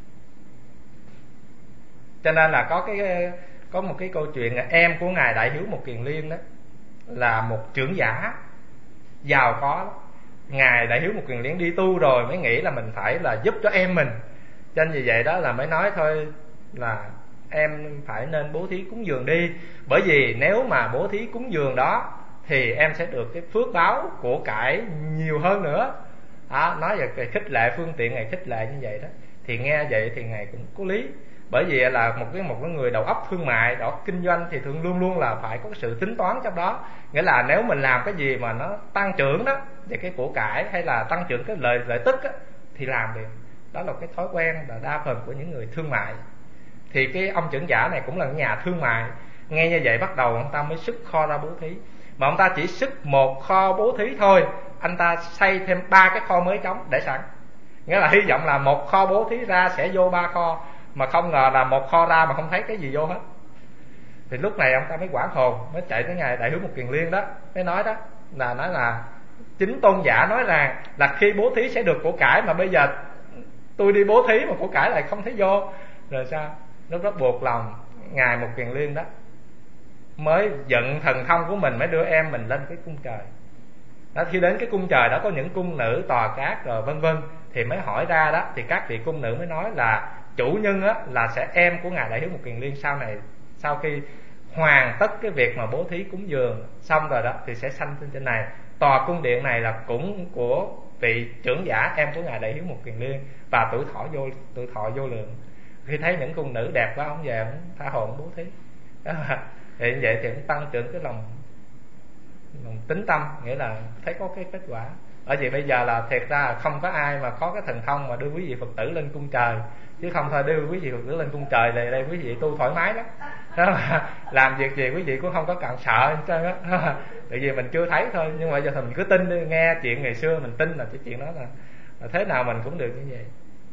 Cho nên là có một cái câu chuyện là em của ngài Đại Hiếu Mục Kiền Liên đó là một trưởng giả giàu có lắm. Ngài Đại Hiếu Mục Kiền Liên đi tu rồi mới nghĩ là mình phải là giúp cho em mình, cho nên vì vậy đó là mới nói thôi là em phải nên bố thí cúng dường đi, bởi vì nếu mà bố thí cúng dường đó thì em sẽ được cái phước báo của cải nhiều hơn nữa. Nói về cái khích lệ, phương tiện ngày khích lệ như vậy đó, thì nghe vậy thì ngài cũng có lý. Bởi vì là một cái người đầu óc thương mại, đầu óc kinh doanh thì thường luôn luôn là phải có cái sự tính toán trong đó. Nghĩa là nếu mình làm cái gì mà nó tăng trưởng đó về cái của cải hay là tăng trưởng cái lợi tức á, thì làm được. Đó là cái thói quen là đa phần của những người thương mại. Thì cái ông trưởng giả này cũng là nhà thương mại, nghe như vậy bắt đầu ông ta mới xuất kho ra bố thí. Mà ông ta chỉ xuất một kho bố thí thôi, anh ta xây thêm 3 cái kho mới trống để sẵn. Nghĩa là hy vọng là một kho bố thí ra sẽ vô 3 kho, mà không ngờ là một kho ra mà không thấy cái gì vô hết. Thì lúc này ông ta mới hoảng hồn, mới chạy tới ngài Đại Hiếu Mục Kiền Liên đó, mới nói đó là chính tôn giả nói rằng là khi bố thí sẽ được của cải, mà bây giờ tôi đi bố thí mà của cải lại không thấy vô, rồi sao? Nó rất buộc lòng. Ngài Mục Kiền Liên đó mới giận thần thông của mình, mới đưa em mình lên cái cung trời đó. Khi đến cái cung trời đó có những cung nữ tòa cát rồi vân vân, thì mới hỏi ra đó, thì các vị cung nữ mới nói là chủ nhân á là sẽ em của ngài Đại Hiếu Mục Kiền Liên sau này, sau khi hoàn tất cái việc mà bố thí cúng dường xong rồi đó thì sẽ sanh lên trên này. Tòa cung điện này là cũng của vị trưởng giả em của ngài Đại Hiếu Mục Kiền Liên, và tuổi thọ vô lượng. Khi thấy những cung nữ đẹp quá, ông về ông tha hồ ông bố thí đó. Thì như vậy thì cũng tăng trưởng cái lòng tính tâm, nghĩa là thấy có cái kết quả. Ở vì bây giờ là thiệt ra không có ai mà có cái thần thông mà đưa quý vị Phật tử lên cung trời, chứ không thôi đưa quý vị Phật tử lên cung trời thì đây quý vị tu thoải mái lắm đó. Làm việc gì quý vị cũng không có cần sợ hết trơn á. Tại vì mình chưa thấy thôi, nhưng mà giờ thì mình cứ tin đi, nghe chuyện ngày xưa mình tin là cái chuyện đó là thế nào mình cũng được như vậy.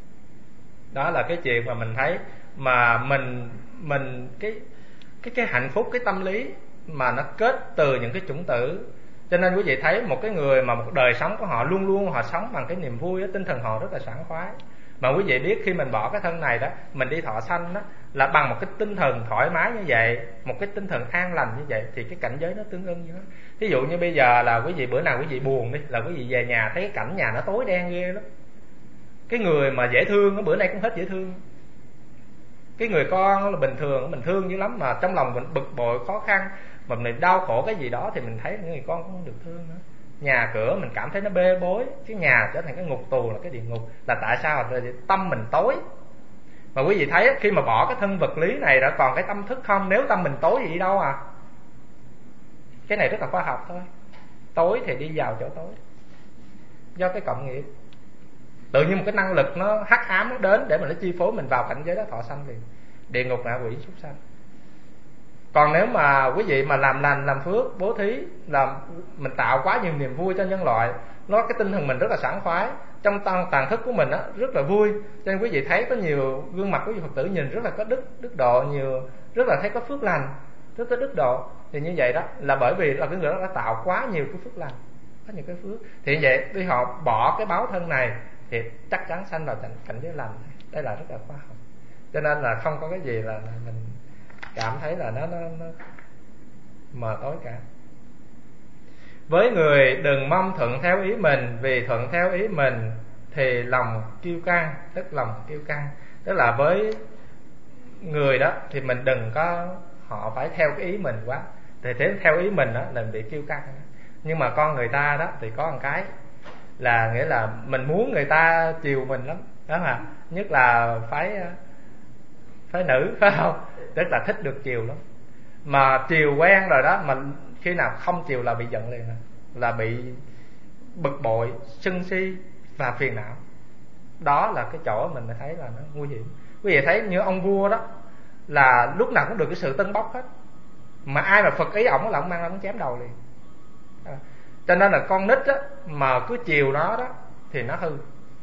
Đó là cái chuyện mà mình thấy mà mình cái hạnh phúc, cái tâm lý mà nó kết từ những cái chủng tử. Cho nên quý vị thấy một cái người mà một đời sống của họ luôn luôn họ sống bằng cái niềm vui đó, tinh thần họ rất là sảng khoái. Mà quý vị biết khi mình bỏ cái thân này đó, mình đi thọ sanh đó, là bằng một cái tinh thần thoải mái như vậy, một cái tinh thần an lành như vậy, thì cái cảnh giới nó tương ưng như đó. Ví dụ như bây giờ là quý vị bữa nào quý vị buồn đi, là quý vị về nhà thấy cái cảnh nhà nó tối đen ghê lắm. Cái người mà dễ thương nó bữa nay cũng hết dễ thương. Cái người con là bình thường mình thương dữ lắm, mà trong lòng mình bực bội khó khăn, mà mình đau khổ cái gì đó thì mình thấy những người con cũng không được thương nữa. Nhà cửa mình cảm thấy nó bê bối, cái nhà trở thành cái ngục tù, là cái địa ngục. Là tại sao? Là tâm mình tối. Mà quý vị thấy khi mà bỏ cái thân vật lý này đã còn cái tâm thức không? Nếu tâm mình tối thì đi đâu à? Cái này rất là khoa học thôi. Tối thì đi vào chỗ tối, do cái cộng nghiệp. Tự nhiên một cái năng lực nó hắc ám nó đến để mà nó chi phối mình vào cảnh giới đó thọ sanh liền, địa ngục, ngạ quỷ, súc sanh. Còn nếu mà quý vị mà làm lành, làm phước, bố thí, làm mình tạo quá nhiều niềm vui cho nhân loại, nó cái tinh thần mình rất là sảng khoái, trong tàn thức của mình á rất là vui. Cho nên quý vị thấy có nhiều gương mặt của quý Phật tử nhìn rất là có đức độ, nhiều rất là thấy có phước lành, rất có đức độ. Thì như vậy đó là bởi vì là cái người đó đã tạo quá nhiều cái phước lành, có nhiều cái phước. Thì như vậy khi họ bỏ cái báo thân này thì chắc chắn sanh vào cảnh giới lành. Đây là rất là khoa học. Cho nên là không có cái gì là mình cảm thấy là nó mờ tối cả. Với người đừng mong thuận theo ý mình, vì thuận theo ý mình thì lòng kiêu căng, tức lòng kiêu căng. Tức là với người đó thì mình đừng có họ phải theo cái ý mình quá, thì thế theo ý mình đó là mình bị kiêu căng. Nhưng mà con người ta đó thì có một cái là nghĩa là mình muốn người ta chiều mình lắm đó, mà nhất là phái nữ, phải không? Tức là thích được chiều lắm. Mà chiều quen rồi đó, mà khi nào không chiều là bị giận liền, là bị bực bội, sân si và phiền não. Đó là cái chỗ mình thấy là nó nguy hiểm. Quý vị thấy như ông vua đó là lúc nào cũng được cái sự tâng bốc hết, mà ai mà phật ý ổng là ổng mang ra ổng chém đầu liền. Cho nên là con nít á mà cứ chiều nó đó thì nó hư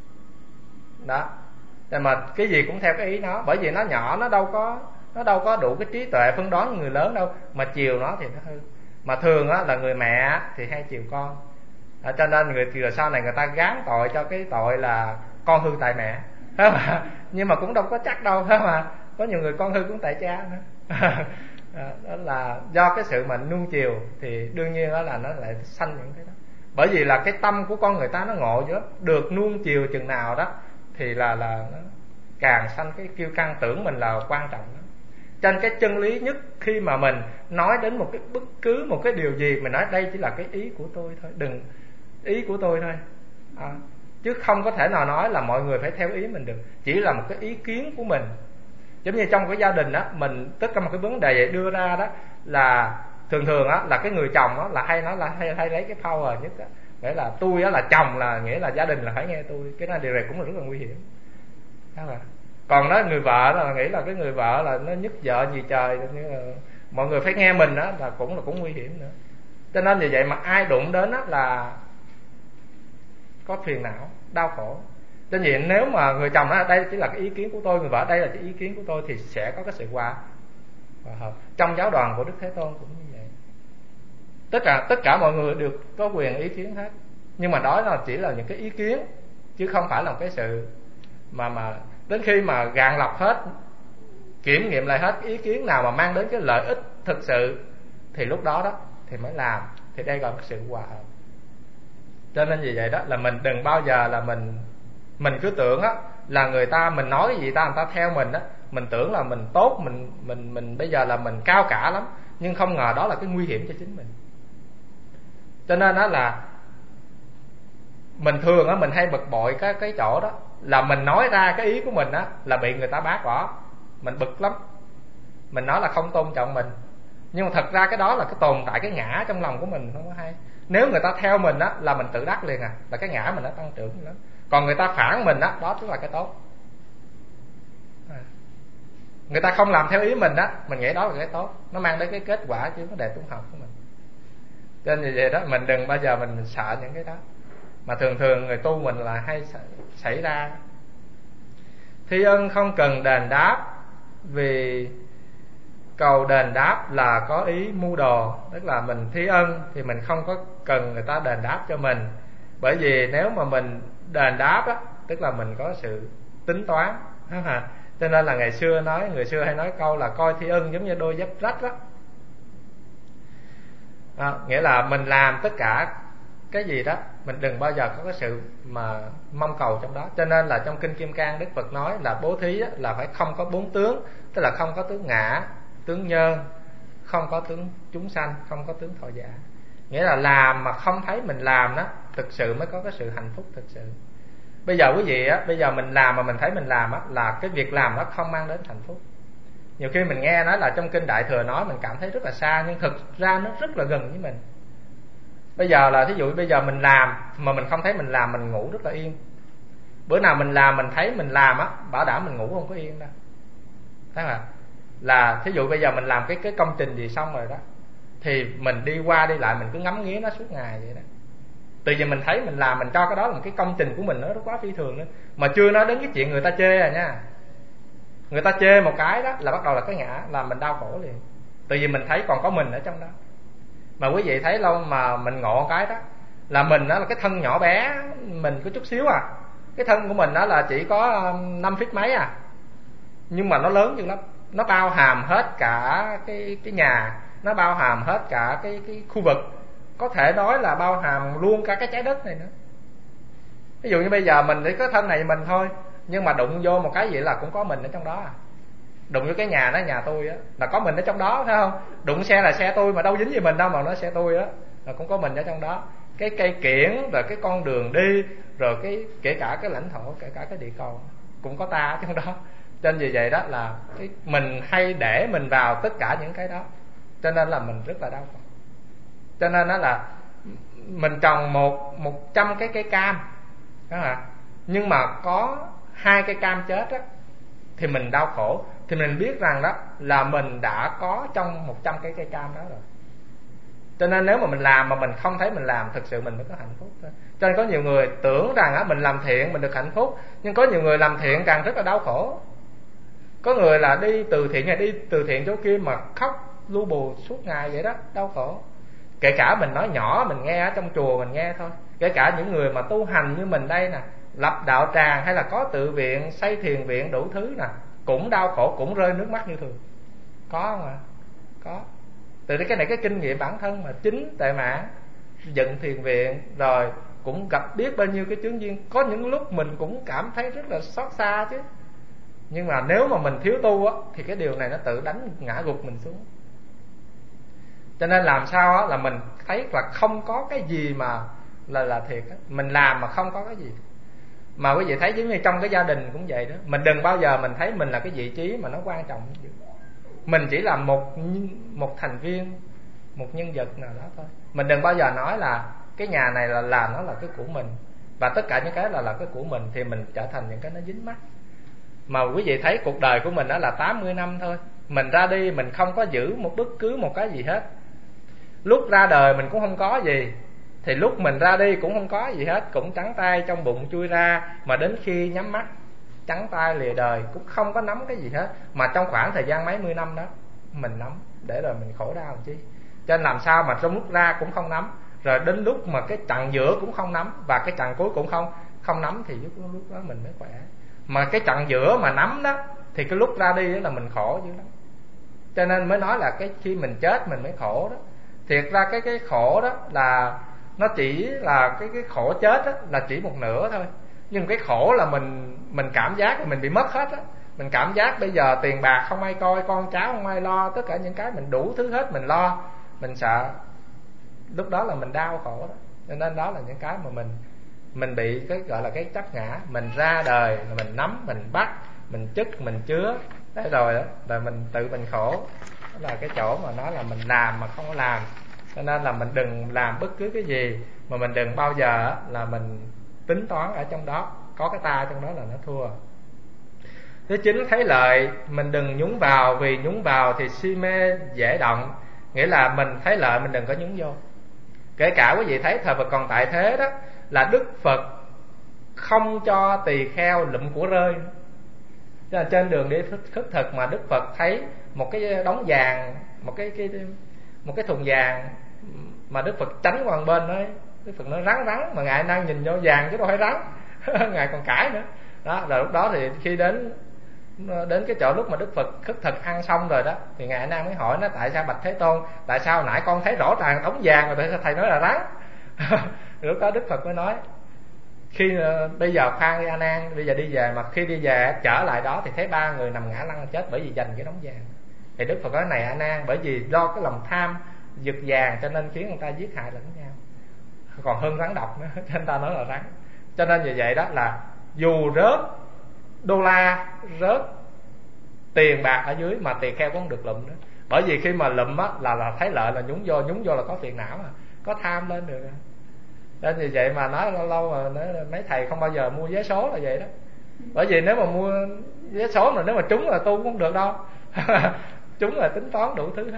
đó.แต่mà cái gì cũng theo cái ý nó, bởi vì nó nhỏ, nó đâu có đủ cái trí tuệ phân đoán như người lớn đâu, mà chiều nó thì nó hư. Mà thường á là người mẹ thì hay chiều con Cho nên người sau này người ta gán tội cho cái tội là con hư tại mẹ, phải không ạ? Nhưng mà cũng đâu có chắc đâu, phải không ạ? Có nhiều người con hư cũng tại cha nữa. Đó là do cái sự mà nuông chiều, thì đương nhiên đó là nó lại sanh những cái đó. Bởi vì là cái tâm của con người ta nó ngộ dữ, được nuông chiều chừng nào đó thì là nó càng sanh cái kiêu căng, tưởng mình là quan trọng đó. Trên cái chân lý nhất, khi mà mình nói đến một cái bất cứ một cái điều gì, mình nói đây chỉ là cái ý của tôi thôi, đừng ý của tôi thôi, chứ không có thể nào nói là mọi người phải theo ý mình được. Chỉ là một cái ý kiến của mình. Giống như trong cái gia đình á, mình tất cả một cái vấn đề đưa ra đó là thường á là cái người chồng á là hay nói là hay lấy cái power nhất á, nghĩa là tôi á là chồng, là nghĩa là gia đình là phải nghe tôi. Cái này điều này cũng là rất là nguy hiểm, đúng không? Còn nói người vợ là nghĩ là cái người vợ là nó nhức vợ gì trời, nhưng mà mọi người phải nghe mình á là cũng nguy hiểm nữa. Cho nên vì vậy mà ai đụng đến á là có phiền não, đau khổ. Cho nên nếu mà người chồng nói đây chỉ là cái ý kiến của tôi, người vợ đây là cái ý kiến của tôi, thì sẽ có cái sự hòa hợp. Trong giáo đoàn của Đức Thế Tôn cũng như vậy. Tất cả mọi người được có quyền ý kiến hết, nhưng mà đó là chỉ là những cái ý kiến, chứ không phải là một cái sự mà đến khi mà gạn lọc hết, kiểm nghiệm lại hết ý kiến nào mà mang đến cái lợi ích thực sự, thì lúc đó thì mới làm. Thì đây gọi là sự hòa hợp. Cho nên vì vậy đó là mình đừng bao giờ là mình cứ tưởng á là người ta, mình nói cái gì người ta theo mình á, mình tưởng là mình tốt, mình bây giờ là mình cao cả lắm, nhưng không ngờ đó là cái nguy hiểm cho chính mình. Cho nên đó là mình thường á, mình hay bực bội cái chỗ đó là mình nói ra cái ý của mình á là bị người ta bác bỏ, mình bực lắm, mình nói là không tôn trọng mình. Nhưng mà thật ra cái đó là cái tồn tại cái ngã trong lòng của mình, không có hay. Nếu người ta theo mình á là mình tự đắc liền là cái ngã mình nó tăng trưởng lắm. Còn người ta phản mình á, đó tức là cái tốt. Người ta không làm theo ý mình á, mình nghĩ đó là cái tốt, nó mang đến cái kết quả chứ vấn đề tu học của mình. Cho nên như vậy đó, mình đừng bao giờ mình sợ những cái đó, mà thường người tu mình là hay xảy ra. Thi ân không cần đền đáp, vì cầu đền đáp là có ý mưu đồ. Tức là mình thi ân thì mình không có cần người ta đền đáp cho mình. Bởi vì nếu mà mình đền đáp á, tức là mình có sự tính toán. Cho nên là người xưa hay nói câu là coi thi ân giống như đôi dép rách đó. Nghĩa là mình làm tất cả cái gì đó, mình đừng bao giờ có cái sự mà mong cầu trong đó. Cho nên là trong Kinh Kim Cang, Đức Phật nói là bố thí là phải không có bốn tướng. Tức là không có tướng ngã, tướng nhân, không có tướng chúng sanh, không có tướng thọ giả. Nghĩa là làm mà không thấy mình làm đó, thực sự mới có cái sự hạnh phúc thực sự. Bây giờ quý vị á, bây giờ mình làm mà mình thấy mình làm á, là cái việc làm đó không mang đến hạnh phúc. Nhiều khi mình nghe nói là trong Kinh Đại Thừa nói, mình cảm thấy rất là xa, nhưng thực ra nó rất là gần với mình. Bây giờ là thí dụ bây giờ mình làm mà mình không thấy mình làm, mình ngủ rất là yên. Bữa nào mình làm mình thấy mình làm á, bảo đảm mình ngủ không có yên đâu. Thấy không ạ? Là thí dụ bây giờ mình làm cái công trình gì xong rồi đó, thì mình đi qua đi lại mình cứ ngắm nghía nó suốt ngày vậy đó. Từ giờ mình thấy mình làm, mình cho cái đó là một cái công trình của mình, nó quá phi thường nữa. Mà chưa nói đến cái chuyện người ta chê à nha. Người ta chê một cái đó là bắt đầu là cái ngã, làm mình đau khổ liền. Từ vì mình thấy còn có mình ở trong đó. Mà quý vị thấy lâu mà mình ngộ cái đó là mình đó là cái thân nhỏ bé, mình có chút xíu à. Cái thân của mình đó là chỉ có 5 feet mấy à, nhưng mà nó lớn dữ lắm. Nó bao hàm hết cả cái nhà, nó bao hàm hết cả cái khu vực, có thể nói là bao hàm luôn cả cái trái đất này nữa. Ví dụ như bây giờ mình chỉ có thân này mình thôi, nhưng mà đụng vô một cái gì là cũng có mình ở trong đó à. Đụng vô cái nhà đó, nhà tôi á, là có mình ở trong đó, thấy không? Đụng xe là xe tôi, mà đâu dính gì mình đâu mà nó xe tôi á, là cũng có mình ở trong đó. Cái cây kiển, rồi cái con đường đi, rồi kể cả cái lãnh thổ, kể cả cái địa cầu cũng có ta ở trong đó. Cho nên vì vậy đó là mình hay để mình vào tất cả những cái đó, cho nên là mình rất là đau khổ. Cho nên đó là mình trồng 100 cái cây cam đó hả? Nhưng mà có 2 cây cam chết á, thì mình đau khổ. Thì mình biết rằng đó là mình đã có trong 100 cái cây cam đó rồi. Cho nên nếu mà mình làm mà mình không thấy mình làm, thực sự mình mới có hạnh phúc thôi. Cho nên có nhiều người tưởng rằng á, mình làm thiện mình được hạnh phúc, nhưng có nhiều người làm thiện càng rất là đau khổ. Có người là đi từ thiện này đi từ thiện chỗ kia mà khóc lu bù suốt ngày vậy đó, đau khổ. Kể cả mình nói nhỏ, mình nghe ở trong chùa mình nghe thôi, Kể cả những người mà tu hành như mình đây nè, lập đạo tràng hay là có tự viện, xây thiền viện đủ thứ nè, cũng đau khổ, cũng rơi nước mắt như thường. Có không ạ? Có. Từ cái này cái kinh nghiệm bản thân mà chính Tệ Mãn dựng thiền viện rồi cũng gặp biết bao nhiêu cái chướng duyên. Có những lúc mình cũng cảm thấy rất là xót xa chứ. Nhưng mà nếu mà mình thiếu tu á, thì cái điều này nó tự đánh ngã gục mình xuống. Cho nên làm sao á, là mình thấy là không có cái gì mà là thiệt á. Mình làm mà không có cái gì. Mà quý vị thấy giống như trong cái gia đình cũng vậy đó. Mình đừng bao giờ mình thấy mình là cái vị trí mà nó quan trọng. Mình chỉ là một thành viên, một nhân vật nào đó thôi. Mình đừng bao giờ nói là cái nhà này là nó là cái của mình, và tất cả những cái là cái của mình, thì mình trở thành những cái nó dính mắc. Mà quý vị thấy cuộc đời của mình đó là 80 năm thôi. Mình ra đi mình không có giữ bất cứ một cái gì hết. Lúc ra đời mình cũng không có gì, thì lúc mình ra đi cũng không có gì hết, cũng trắng tay trong bụng chui ra. Mà đến khi nhắm mắt trắng tay lìa đời cũng không có nắm cái gì hết. Mà trong khoảng thời gian mấy mươi năm đó mình nắm, để rồi mình khổ đau chứ. Cho nên làm sao mà trong lúc ra cũng không nắm, rồi đến lúc mà cái chặng giữa cũng không nắm, và cái chặng cuối cũng không nắm, thì lúc đó mình mới khỏe. Mà cái chặng giữa mà nắm đó, thì cái lúc ra đi đó là mình khổ dữ lắm. Cho nên mới nói là cái khi mình chết mình mới khổ đó. Thiệt ra cái khổ đó là nó chỉ là cái khổ chết đó, là chỉ một nửa thôi. Nhưng cái khổ là mình cảm giác là mình bị mất hết á. Mình cảm giác bây giờ tiền bạc không ai coi, con cháu không ai lo, tất cả những cái mình đủ thứ hết mình lo, mình sợ. Lúc đó là mình đau khổ đó. Cho nên đó là những cái mà mình bị cái gọi là cái chấp ngã. Mình ra đời là mình nắm, mình bắt, mình chức, mình chứa. Thế rồi đó, rồi mình tự mình khổ. Đó là cái chỗ mà nói là mình làm mà không có làm. Cho nên là mình đừng làm bất cứ cái gì, mà mình đừng bao giờ là mình tính toán ở trong đó, có cái ta trong đó là nó thua. Thứ 9, thấy lợi mình đừng nhúng vào, vì nhúng vào thì si mê dễ động. Nghĩa là mình thấy lợi mình đừng có nhúng vô. Kể cả quý vị thấy thời Phật còn tại thế đó, là Đức Phật không cho tỳ kheo lụm của rơi. Cho nên trên đường đi khất thực mà Đức Phật thấy một cái đống vàng, một cái thùng vàng, mà Đức Phật tránh qua một bên nói, Đức Phật nói rắn, mà Ngài đang nhìn vô vàng chứ đâu phải rắn. Ngài còn cãi nữa. Đó, rồi lúc đó thì khi đến cái chỗ lúc mà Đức Phật khất thực ăn xong rồi đó, thì Ngài Nan mới hỏi nó: tại sao bạch Thế Tôn, tại sao nãy con thấy rõ ràng đống vàng mà tại sao thầy nói là rắn? Lúc đó Đức Phật mới nói: khi bây giờ khoan đi A Nan, bây giờ đi về, mà khi đi về trở lại đó thì thấy 3 người nằm ngã lăn chết bởi vì giành cái đống vàng. Thì Đức Phật nói: này A Nan, bởi vì do cái lòng tham giật vàng cho nên khiến người ta giết hại lẫn nhau, còn hơn rắn độc nữa. Cho nên ta nói là rắn. Cho nên như vậy đó, là dù rớt đô la, rớt tiền bạc ở dưới mà tỳ kheo cũng không được lụm nữa. Bởi vì khi mà lụm á là thấy lợi, là nhúng vô là có phiền não, mà có tham lên được. Nên vì vậy mà nói lâu mà nói mấy thầy không bao giờ mua vé số là vậy đó. Bởi vì nếu mà mua vé số mà nếu mà trúng là tu cũng không được đâu. Trúng là tính toán đủ thứ hết.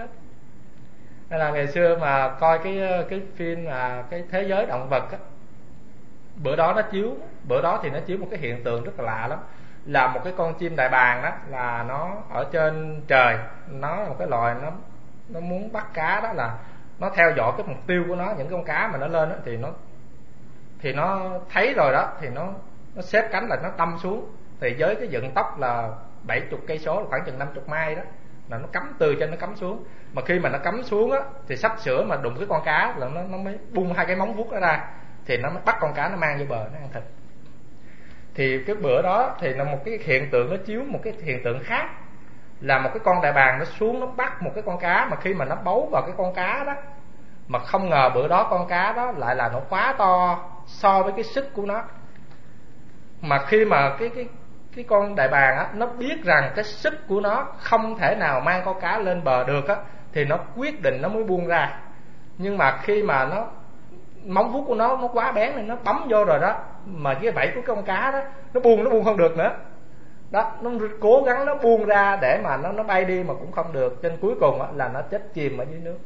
Nên là ngày xưa mà coi cái phim là cái Thế Giới Động Vật á, bữa đó thì nó chiếu một cái hiện tượng rất là lạ lắm. Là một cái con chim đại bàng đó, là nó ở trên trời, nó là một cái loài nó muốn bắt cá đó, là nó theo dõi cái mục tiêu của nó, những con cá mà nó lên đó, thì nó thấy rồi đó, thì nó xếp cánh là nó đâm xuống. Thì với cái vận tốc là 70 cây số, khoảng chừng 50 mai đó, là nó cắm từ trên nó cắm xuống. Mà khi mà nó cắm xuống á, thì sắp sửa mà đụng cái con cá là nó mới bung 2 cái móng vuốt nó ra, thì nó mới bắt con cá, nó mang vô bờ nó ăn thịt. Thì cái bữa đó thì là một cái hiện tượng, nó chiếu một cái hiện tượng khác, là một cái con đại bàng nó xuống nó bắt một cái con cá, mà khi mà nó bấu vào cái con cá đó, mà không ngờ bữa đó con cá đó lại là nó quá to so với cái sức của nó. Mà khi mà cái con đại bàng á, nó biết rằng cái sức của nó không thể nào mang con cá lên bờ được á, thì nó quyết định nó mới buông ra. Nhưng mà khi mà nó móng vuốt của nó quá bén nên nó bấm vô rồi đó, mà cái vảy của con cá đó nó buông không được nữa đó, nó cố gắng nó buông ra để mà nó bay đi mà cũng không được. Trên cuối cùng á, là nó chết chìm ở dưới nước.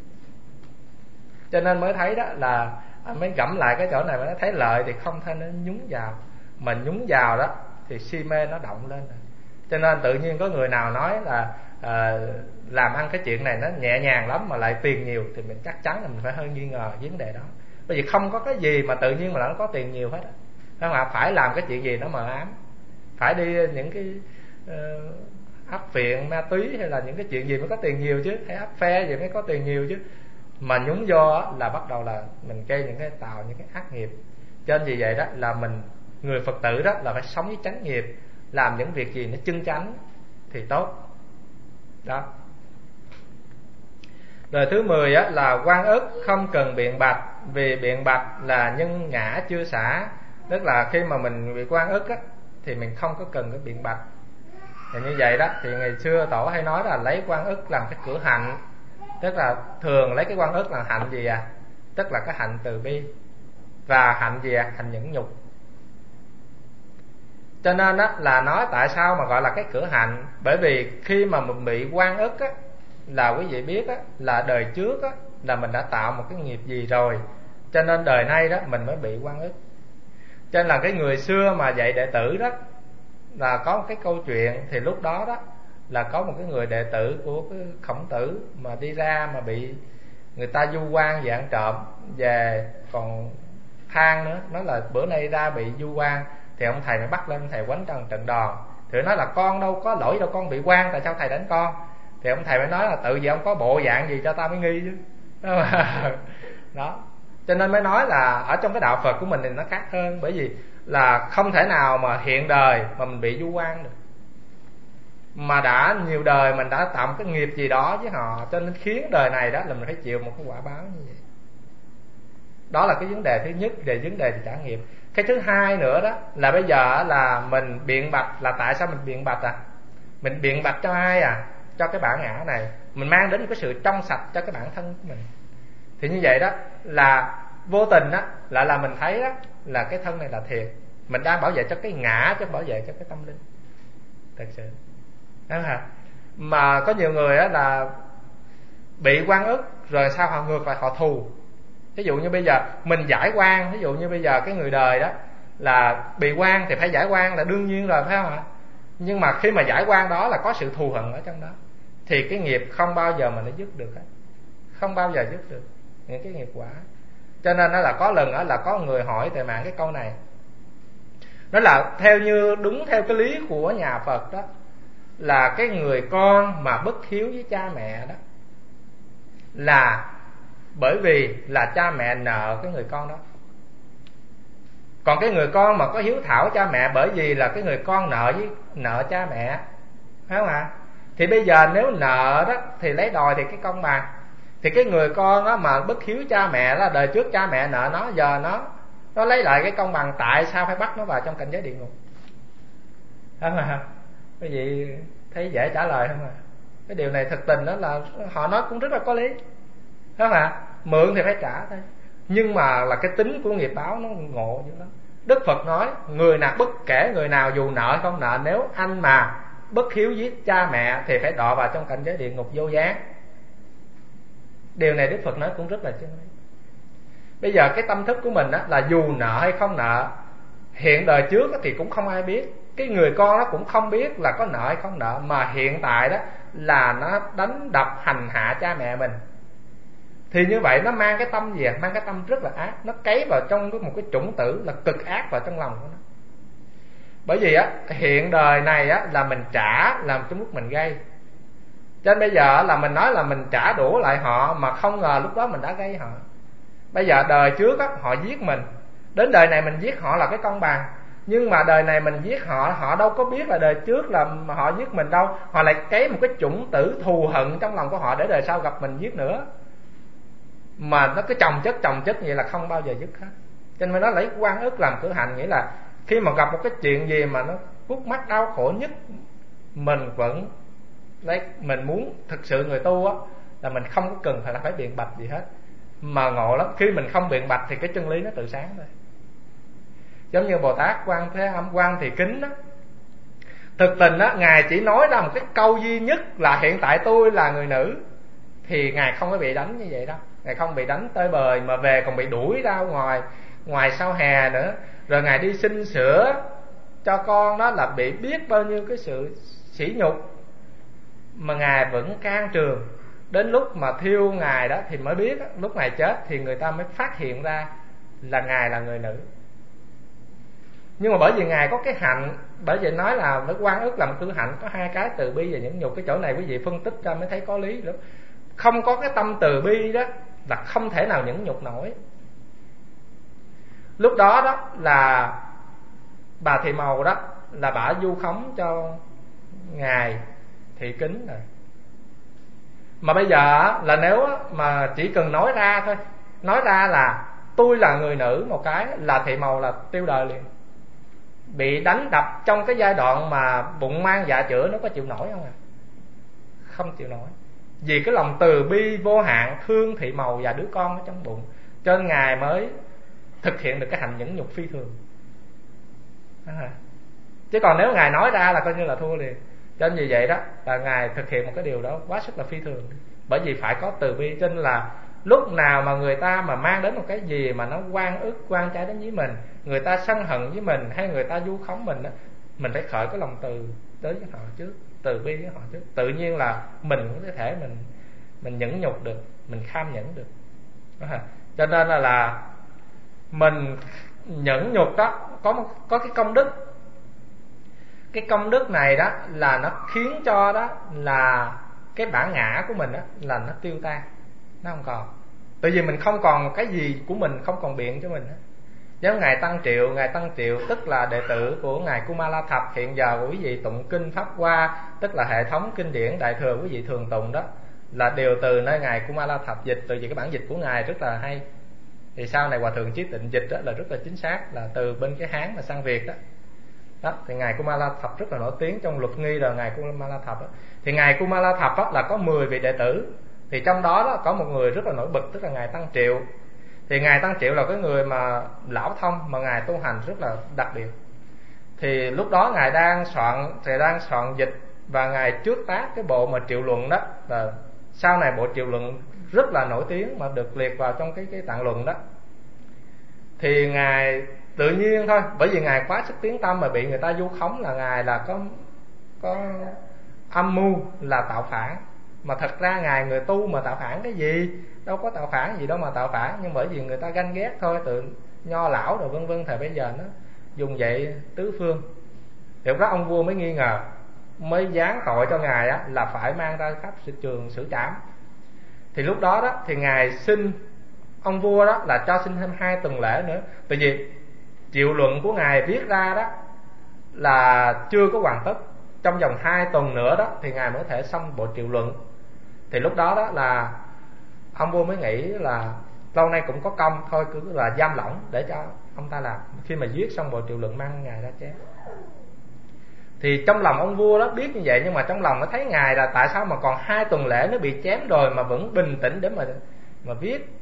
Cho nên mới thấy đó là mới gẫm lại cái chỗ này, mà nó thấy lợi thì không thể nên nhúng vào, mà nhúng vào đó thì si mê nó động lên rồi. Cho nên tự nhiên có người nào nói là làm ăn cái chuyện này nó nhẹ nhàng lắm mà lại tiền nhiều, thì mình chắc chắn là mình phải hơi nghi ngờ vấn đề đó. Bởi vì không có cái gì mà tự nhiên mà nó có tiền nhiều hết á. Không ạ? Phải làm cái chuyện gì nó mờ ám, phải đi những cái áp phiện ma túy hay là những cái chuyện gì mới có tiền nhiều chứ, hay áp phe gì mới có tiền nhiều chứ. Mà nhúng vô là bắt đầu là mình gây những cái tạo những cái ác nghiệp. Cho nên vì vậy đó là mình, người Phật tử đó là phải sống với chánh nghiệp, làm những việc gì nó chân chánh thì tốt đó. Rồi thứ 10 á, là oan ức không cần biện bạch, vì biện bạch là nhân ngã chưa xả. Tức là khi mà mình bị oan ức á, thì mình không có cần cái biện bạch. Thì như vậy đó, thì ngày xưa Tổ hay nói là lấy oan ức làm cái cửa hạnh. Tức là thường lấy cái oan ức là hạnh gì à? Tức là cái hạnh từ bi. Và hạnh gì à? Hạnh nhẫn nhục. Cho nên đó là nói tại sao mà gọi là cái cửa hạnh. Bởi vì khi mà mình bị oan ức á, là quý vị biết á, là đời trước á, là mình đã tạo một cái nghiệp gì rồi, cho nên đời nay đó mình mới bị oan ức. Cho nên là cái người xưa mà dạy đệ tử đó, là có một cái câu chuyện. Thì lúc đó đó là có một cái người đệ tử của cái Khổng Tử mà đi ra mà bị người ta vu oan về ăn trộm, về còn than nữa, nói là bữa nay ra bị vu oan. Thì ông thầy mới bắt lên, thầy quánh cho một trận đòn. Thì nói là con đâu có lỗi đâu, con bị oan, tại sao thầy đánh con? Thì ông thầy mới nói là tự vì ông có bộ dạng gì cho tao mới nghi chứ. Đó. Cho nên mới nói là ở trong cái đạo Phật của mình thì nó khác hơn. Bởi vì là không thể nào mà hiện đời mà mình bị vu oan được, mà đã nhiều đời mình đã tạo một cái nghiệp gì đó với họ, cho nên khiến đời này đó là mình phải chịu một cái quả báo như vậy. Đó là cái vấn đề thứ nhất về vấn đề trả nghiệp. Cái thứ hai nữa đó là bây giờ là mình biện bạch. Là tại sao mình biện bạch à? Mình biện bạch cho ai à? Cho cái bản ngã này. Mình mang đến một cái sự trong sạch cho cái bản thân của mình. Thì như vậy đó là vô tình đó là mình thấy đó là cái thân này là thiệt. Mình đang bảo vệ cho cái ngã chứ không bảo vệ cho cái tâm linh. Thật sự đó hả? Mà có nhiều người đó là bị oan ức rồi sao họ ngược lại họ thù. Ví dụ như bây giờ mình giải oan, ví dụ như bây giờ cái người đời đó là bị oan thì phải giải oan là đương nhiên rồi, phải không ạ? Nhưng mà khi mà giải oan đó là có sự thù hận ở trong đó, thì cái nghiệp không bao giờ mà nó dứt được hết, không bao giờ dứt được những cái nghiệp quả. Cho nên đó là có lần đó là có người hỏi tại mạng cái câu này, đó là theo như đúng theo cái lý của nhà Phật đó, là cái người con mà bất hiếu với cha mẹ đó là bởi vì là cha mẹ nợ cái người con đó. Còn cái người con mà có hiếu thảo cha mẹ bởi vì là cái người con nợ cha mẹ, phải không ạ? Thì bây giờ nếu nợ đó thì lấy đòi thì cái công bằng. Thì cái người con đó mà bất hiếu cha mẹ là đời trước cha mẹ nợ nó, giờ nó lấy lại cái công bằng, tại sao phải bắt nó vào trong cảnh giới địa ngục? Phải không ạ? Quý vị thấy dễ trả lời không ạ? Cái điều này thực tình đó là họ nói cũng rất là có lý, phải không ạ? Mượn thì phải trả thôi, nhưng mà là cái tính của nghiệp báo nó ngộ dữ lắm. Đức Phật nói người nào, bất kể người nào dù nợ không nợ, nếu anh mà bất hiếu với cha mẹ thì phải đọa vào trong cảnh giới địa ngục vô gián. Điều này Đức Phật nói cũng rất là chân lý. Bây giờ cái tâm thức của mình á, là dù nợ hay không nợ, hiện đời trước thì cũng không ai biết, cái người con nó cũng không biết là có nợ hay không nợ, mà hiện tại đó là nó đánh đập hành hạ cha mẹ mình. Thì như vậy nó mang cái tâm gì? Mang cái tâm rất là ác, nó cấy vào trong một cái chủng tử là cực ác vào trong lòng của nó. Bởi vì á, hiện đời này á là mình trả làm trong lúc mình gây. Cho nên bây giờ là mình nói là mình trả đũa lại họ, mà không ngờ lúc đó mình đã gây họ. Bây giờ đời trước á, họ giết mình, đến đời này mình giết họ là cái công bằng. Nhưng mà đời này mình giết họ, họ đâu có biết là đời trước là họ giết mình đâu. Họ lại cấy một cái chủng tử thù hận trong lòng của họ để đời sau gặp mình giết nữa. Mà nó cứ chồng chất vậy là không bao giờ dứt hết. Cho nên nó lấy oan ức làm cửa hạnh. Nghĩa là khi mà gặp một cái chuyện gì mà nó khúc mắc đau khổ nhất, mình vẫn mình muốn thực sự người tu á, là mình không có cần phải biện bạch gì hết. Mà ngộ lắm, khi mình không biện bạch thì cái chân lý nó tự sáng thôi. Giống như Bồ Tát Quan Thế Âm, Quan Thị Kính đó, thực tình á, Ngài chỉ nói ra một cái câu duy nhất là hiện tại tôi là người nữ, thì Ngài không có bị đánh như vậy đâu. Ngài không bị đánh tới bời, mà về còn bị đuổi ra ngoài sau hè nữa. Rồi Ngài đi xin sữa cho con đó là biết bao nhiêu cái sự sỉ nhục, mà Ngài vẫn can trường, đến lúc mà thiêu ngài đó thì mới biết, lúc ngài chết thì người ta mới phát hiện ra là ngài là người nữ. Nhưng mà bởi vì ngài có cái hạnh, bởi vậy nói là với oan ức làm cư hạnh, có hai cái, từ bi và nhẫn nhục. Cái chỗ này quý vị phân tích ra mới thấy có lý nữa. Không có cái tâm từ bi đó là không thể nào nhẫn nhục nổi. Lúc đó đó là bà Thị Màu đó là bả vu khống cho ngài Thị Kính rồi. Mà bây giờ là nếu mà chỉ cần nói ra thôi, nói ra là tôi là người nữ một cái là Thị Màu là tiêu đời liền. Bị đánh đập trong cái giai đoạn mà bụng mang dạ chữa, nó có chịu nổi không à? Không chịu nổi. Vì cái lòng từ bi vô hạn thương Thị Màu và đứa con ở trong bụng, cho nên ngài mới thực hiện được cái hành nhẫn nhục phi thường. Chứ còn nếu ngài nói ra là coi như là thua liền. Cho nên vì vậy đó là ngài thực hiện một cái điều đó quá sức là phi thường. Bởi vì phải có từ bi. Cho nên là lúc nào mà người ta mà mang đến một cái gì mà nó oan ức, oan trái đến với mình, người ta sân hận với mình, hay người ta vu khống mình đó, mình phải khởi cái lòng từ tới với họ trước, từ bi với họ trước. Tự nhiên là mình cũng có thể mình nhẫn nhục được, mình kham nhẫn được. Cho nên là mình nhẫn nhục đó có cái công đức. Cái công đức này đó là nó khiến cho đó là cái bản ngã của mình đó là nó tiêu tan, nó không còn. Tại vì mình không còn cái gì của mình, không còn biện cho mình hết. Giống ngài Tăng Triệu tức là đệ tử của ngài Kumala Thập. Hiện giờ quý vị tụng kinh Pháp Hoa, tức là hệ thống kinh điển Đại thừa quý vị thường tụng đó, là đều từ nơi ngài Kumala Thập dịch. Từ vì cái bản dịch của ngài rất là hay. Thì sau này Hòa Thượng Chí Tịnh dịch đó là rất là chính xác, là từ bên cái Hán mà sang Việt đó. Đó, thì ngài Kumala Thập rất là nổi tiếng trong luật nghi là ngài Kumala Thập đó. Thì ngài Kumala Thập đó là có 10 vị đệ tử. Thì trong đó, đó có một người rất là nổi bật, tức là ngài Tăng Triệu. Thì ngài Tăng Triệu là cái người mà lão thông, mà ngài tu hành rất là đặc biệt. Thì lúc đó ngài đang soạn dịch, và ngài trước tác cái bộ mà Triệu Luận đó, và sau này bộ Triệu Luận rất là nổi tiếng mà được liệt vào trong cái tạng luận đó. Thì ngài tự nhiên thôi, bởi vì ngài quá sức tiếng tâm mà bị người ta vu khống là ngài là có âm mưu là tạo phản. Mà thật ra ngài người tu mà tạo phản cái gì, đâu có tạo phản gì đâu mà tạo phản. Nhưng bởi vì người ta ganh ghét thôi, tự nho lão rồi vân vân, thời bây giờ nó dùng vậy tứ phương. Thì lúc đó ông vua mới nghi ngờ, mới giáng tội cho ngài á, là phải mang ra pháp trường xử trảm. Thì lúc đó đó thì ngài xin ông vua đó là cho xin thêm 2 tuần lễ nữa. Tại vì Triệu Luận của ngài viết ra đó là chưa có hoàn tất, trong vòng 2 tuần nữa đó thì ngài mới thể xong bộ Triệu Luận. Thì lúc đó đó là ông vua mới nghĩ là lâu nay cũng có công, thôi cứ là giam lỏng để cho ông ta làm. Khi mà viết xong bộ Triệu Luận mang ngài ra chém. Thì trong lòng ông vua đó biết như vậy, nhưng mà trong lòng nó thấy ngài là tại sao mà còn 2 tuần lễ nó bị chém rồi mà vẫn bình tĩnh để mà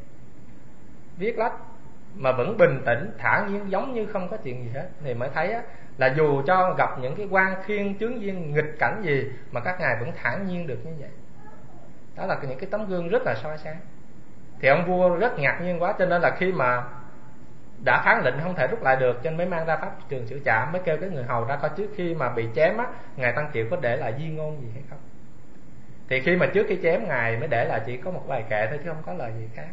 viết lách, mà vẫn bình tĩnh thản nhiên giống như không có chuyện gì hết. Thì mới thấy á, là dù cho gặp những cái quan khiên chướng duyên nghịch cảnh gì mà các ngài vẫn thản nhiên được như vậy. Đó là những cái tấm gương rất là soi sáng. Thì ông vua rất ngạc nhiên quá, cho nên là khi mà đã phán lệnh không thể rút lại được, cho nên mới mang ra pháp trường xử trảm, mới kêu cái người hầu ra coi trước khi mà bị chém á, ngài Tăng Triệu có để lại di ngôn gì hay không. Thì khi mà trước khi chém ngài mới để lại chỉ có một bài kệ thôi, chứ không có lời gì khác.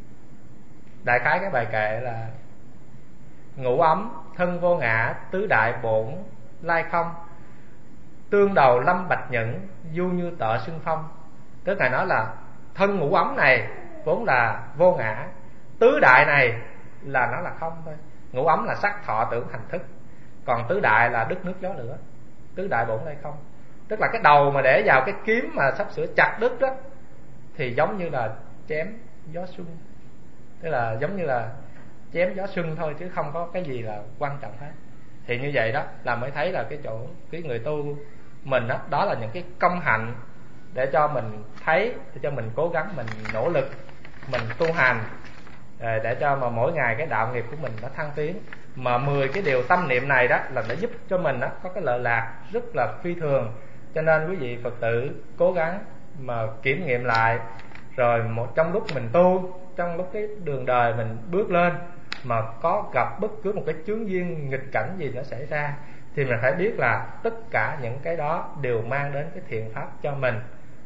Đại khái cái bài kệ là: ngũ ấm thân vô ngã, tứ đại bổn lai không, tương đầu lâm bạch nhẫn, du như tợ xưng phong. Tức ngài nói là thân ngũ ấm này vốn là vô ngã, tứ đại này là nó là không thôi. Ngũ ấm là sắc thọ tưởng hành thức, còn tứ đại là đất nước gió lửa, tứ đại bổn lai không. Tức là cái đầu mà để vào cái kiếm mà sắp sửa chặt đứt đó thì giống như là chém gió xuân, tức là giống như là chém gió xuân thôi, chứ không có cái gì là quan trọng hết. Thì như vậy đó là mới thấy là cái chỗ cái người tu mình đó, đó là những cái công hạnh để cho mình thấy, để cho mình cố gắng, mình nỗ lực, mình tu hành, để cho mà mỗi ngày cái đạo nghiệp của mình nó thăng tiến. Mà 10 cái điều tâm niệm này đó là nó giúp cho mình đó có cái lợi lạc rất là phi thường. Cho nên quý vị Phật tử cố gắng mà kiểm nghiệm lại, rồi trong lúc mình tu, trong lúc cái đường đời mình bước lên mà có gặp bất cứ một cái chướng duyên nghịch cảnh gì nó xảy ra, thì mình phải biết là tất cả những cái đó đều mang đến cái thiện pháp cho mình.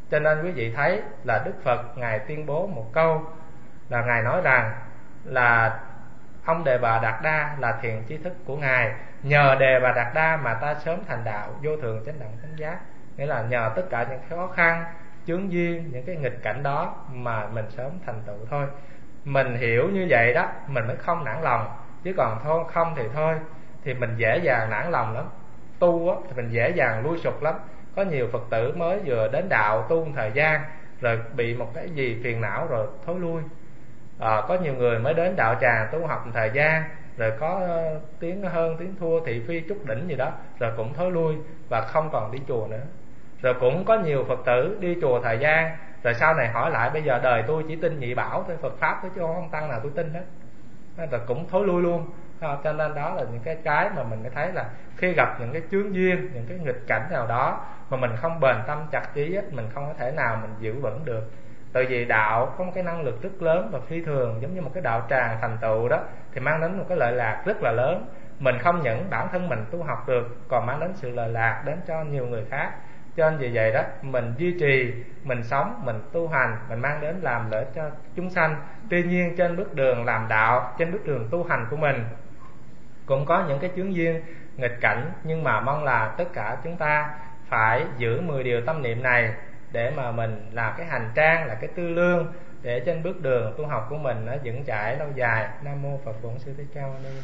Cho nên quý vị thấy là Đức Phật Ngài tuyên bố một câu, là Ngài nói rằng là ông Đề Bà Đạt Đa là thiện tri thức của Ngài, nhờ Đề Bà Đạt Đa mà ta sớm thành đạo vô thường chánh đẳng chánh giác. Nghĩa là nhờ tất cả những khó khăn, chướng duyên, những cái nghịch cảnh đó mà mình sớm thành tựu thôi. Mình hiểu như vậy đó, mình mới không nản lòng. Chứ còn thôi không thì thôi, thì mình dễ dàng nản lòng lắm. Tu á, thì mình dễ dàng lui sụp lắm. Có nhiều Phật tử mới vừa đến đạo tu một thời gian, rồi bị một cái gì phiền não rồi thối lui. Có nhiều người mới đến đạo tràng tu học một thời gian, rồi có tiếng hơn tiếng thua, thị phi chút đỉnh gì đó, rồi cũng thối lui và không còn đi chùa nữa. Rồi cũng có nhiều Phật tử đi chùa thời gian, rồi sau này hỏi lại bây giờ đời tôi chỉ tin nhị bảo thôi, Phật pháp thôi chứ không tăng nào tôi tin hết, rồi cũng thối lui luôn. Cho nên đó là những cái mà mình mới thấy là khi gặp những cái chướng duyên, những cái nghịch cảnh nào đó mà mình không bền tâm chặt chí, mình không có thể nào mình giữ vững được. Tại vì đạo có một cái năng lực rất lớn và phi thường, giống như một cái đạo tràng thành tựu đó, thì mang đến một cái lợi lạc rất là lớn. Mình không những bản thân mình tu học được, còn mang đến sự lợi lạc đến cho nhiều người khác. Cho nên vì vậy đó, mình duy trì, mình sống, mình tu hành, mình mang đến làm lợi cho chúng sanh. Tuy nhiên trên bước đường làm đạo, trên bước đường tu hành của mình cũng có những cái chướng duyên, nghịch cảnh, nhưng mà mong là tất cả chúng ta phải giữ 10 điều tâm niệm này để mà mình làm cái hành trang, là cái tư lương để trên bước đường tu học của mình nó vững chãi lâu dài. Nam mô Phật Bổn Sư Thích Ca Mâu Ni.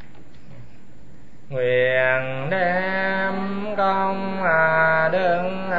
Nguyện đem công đức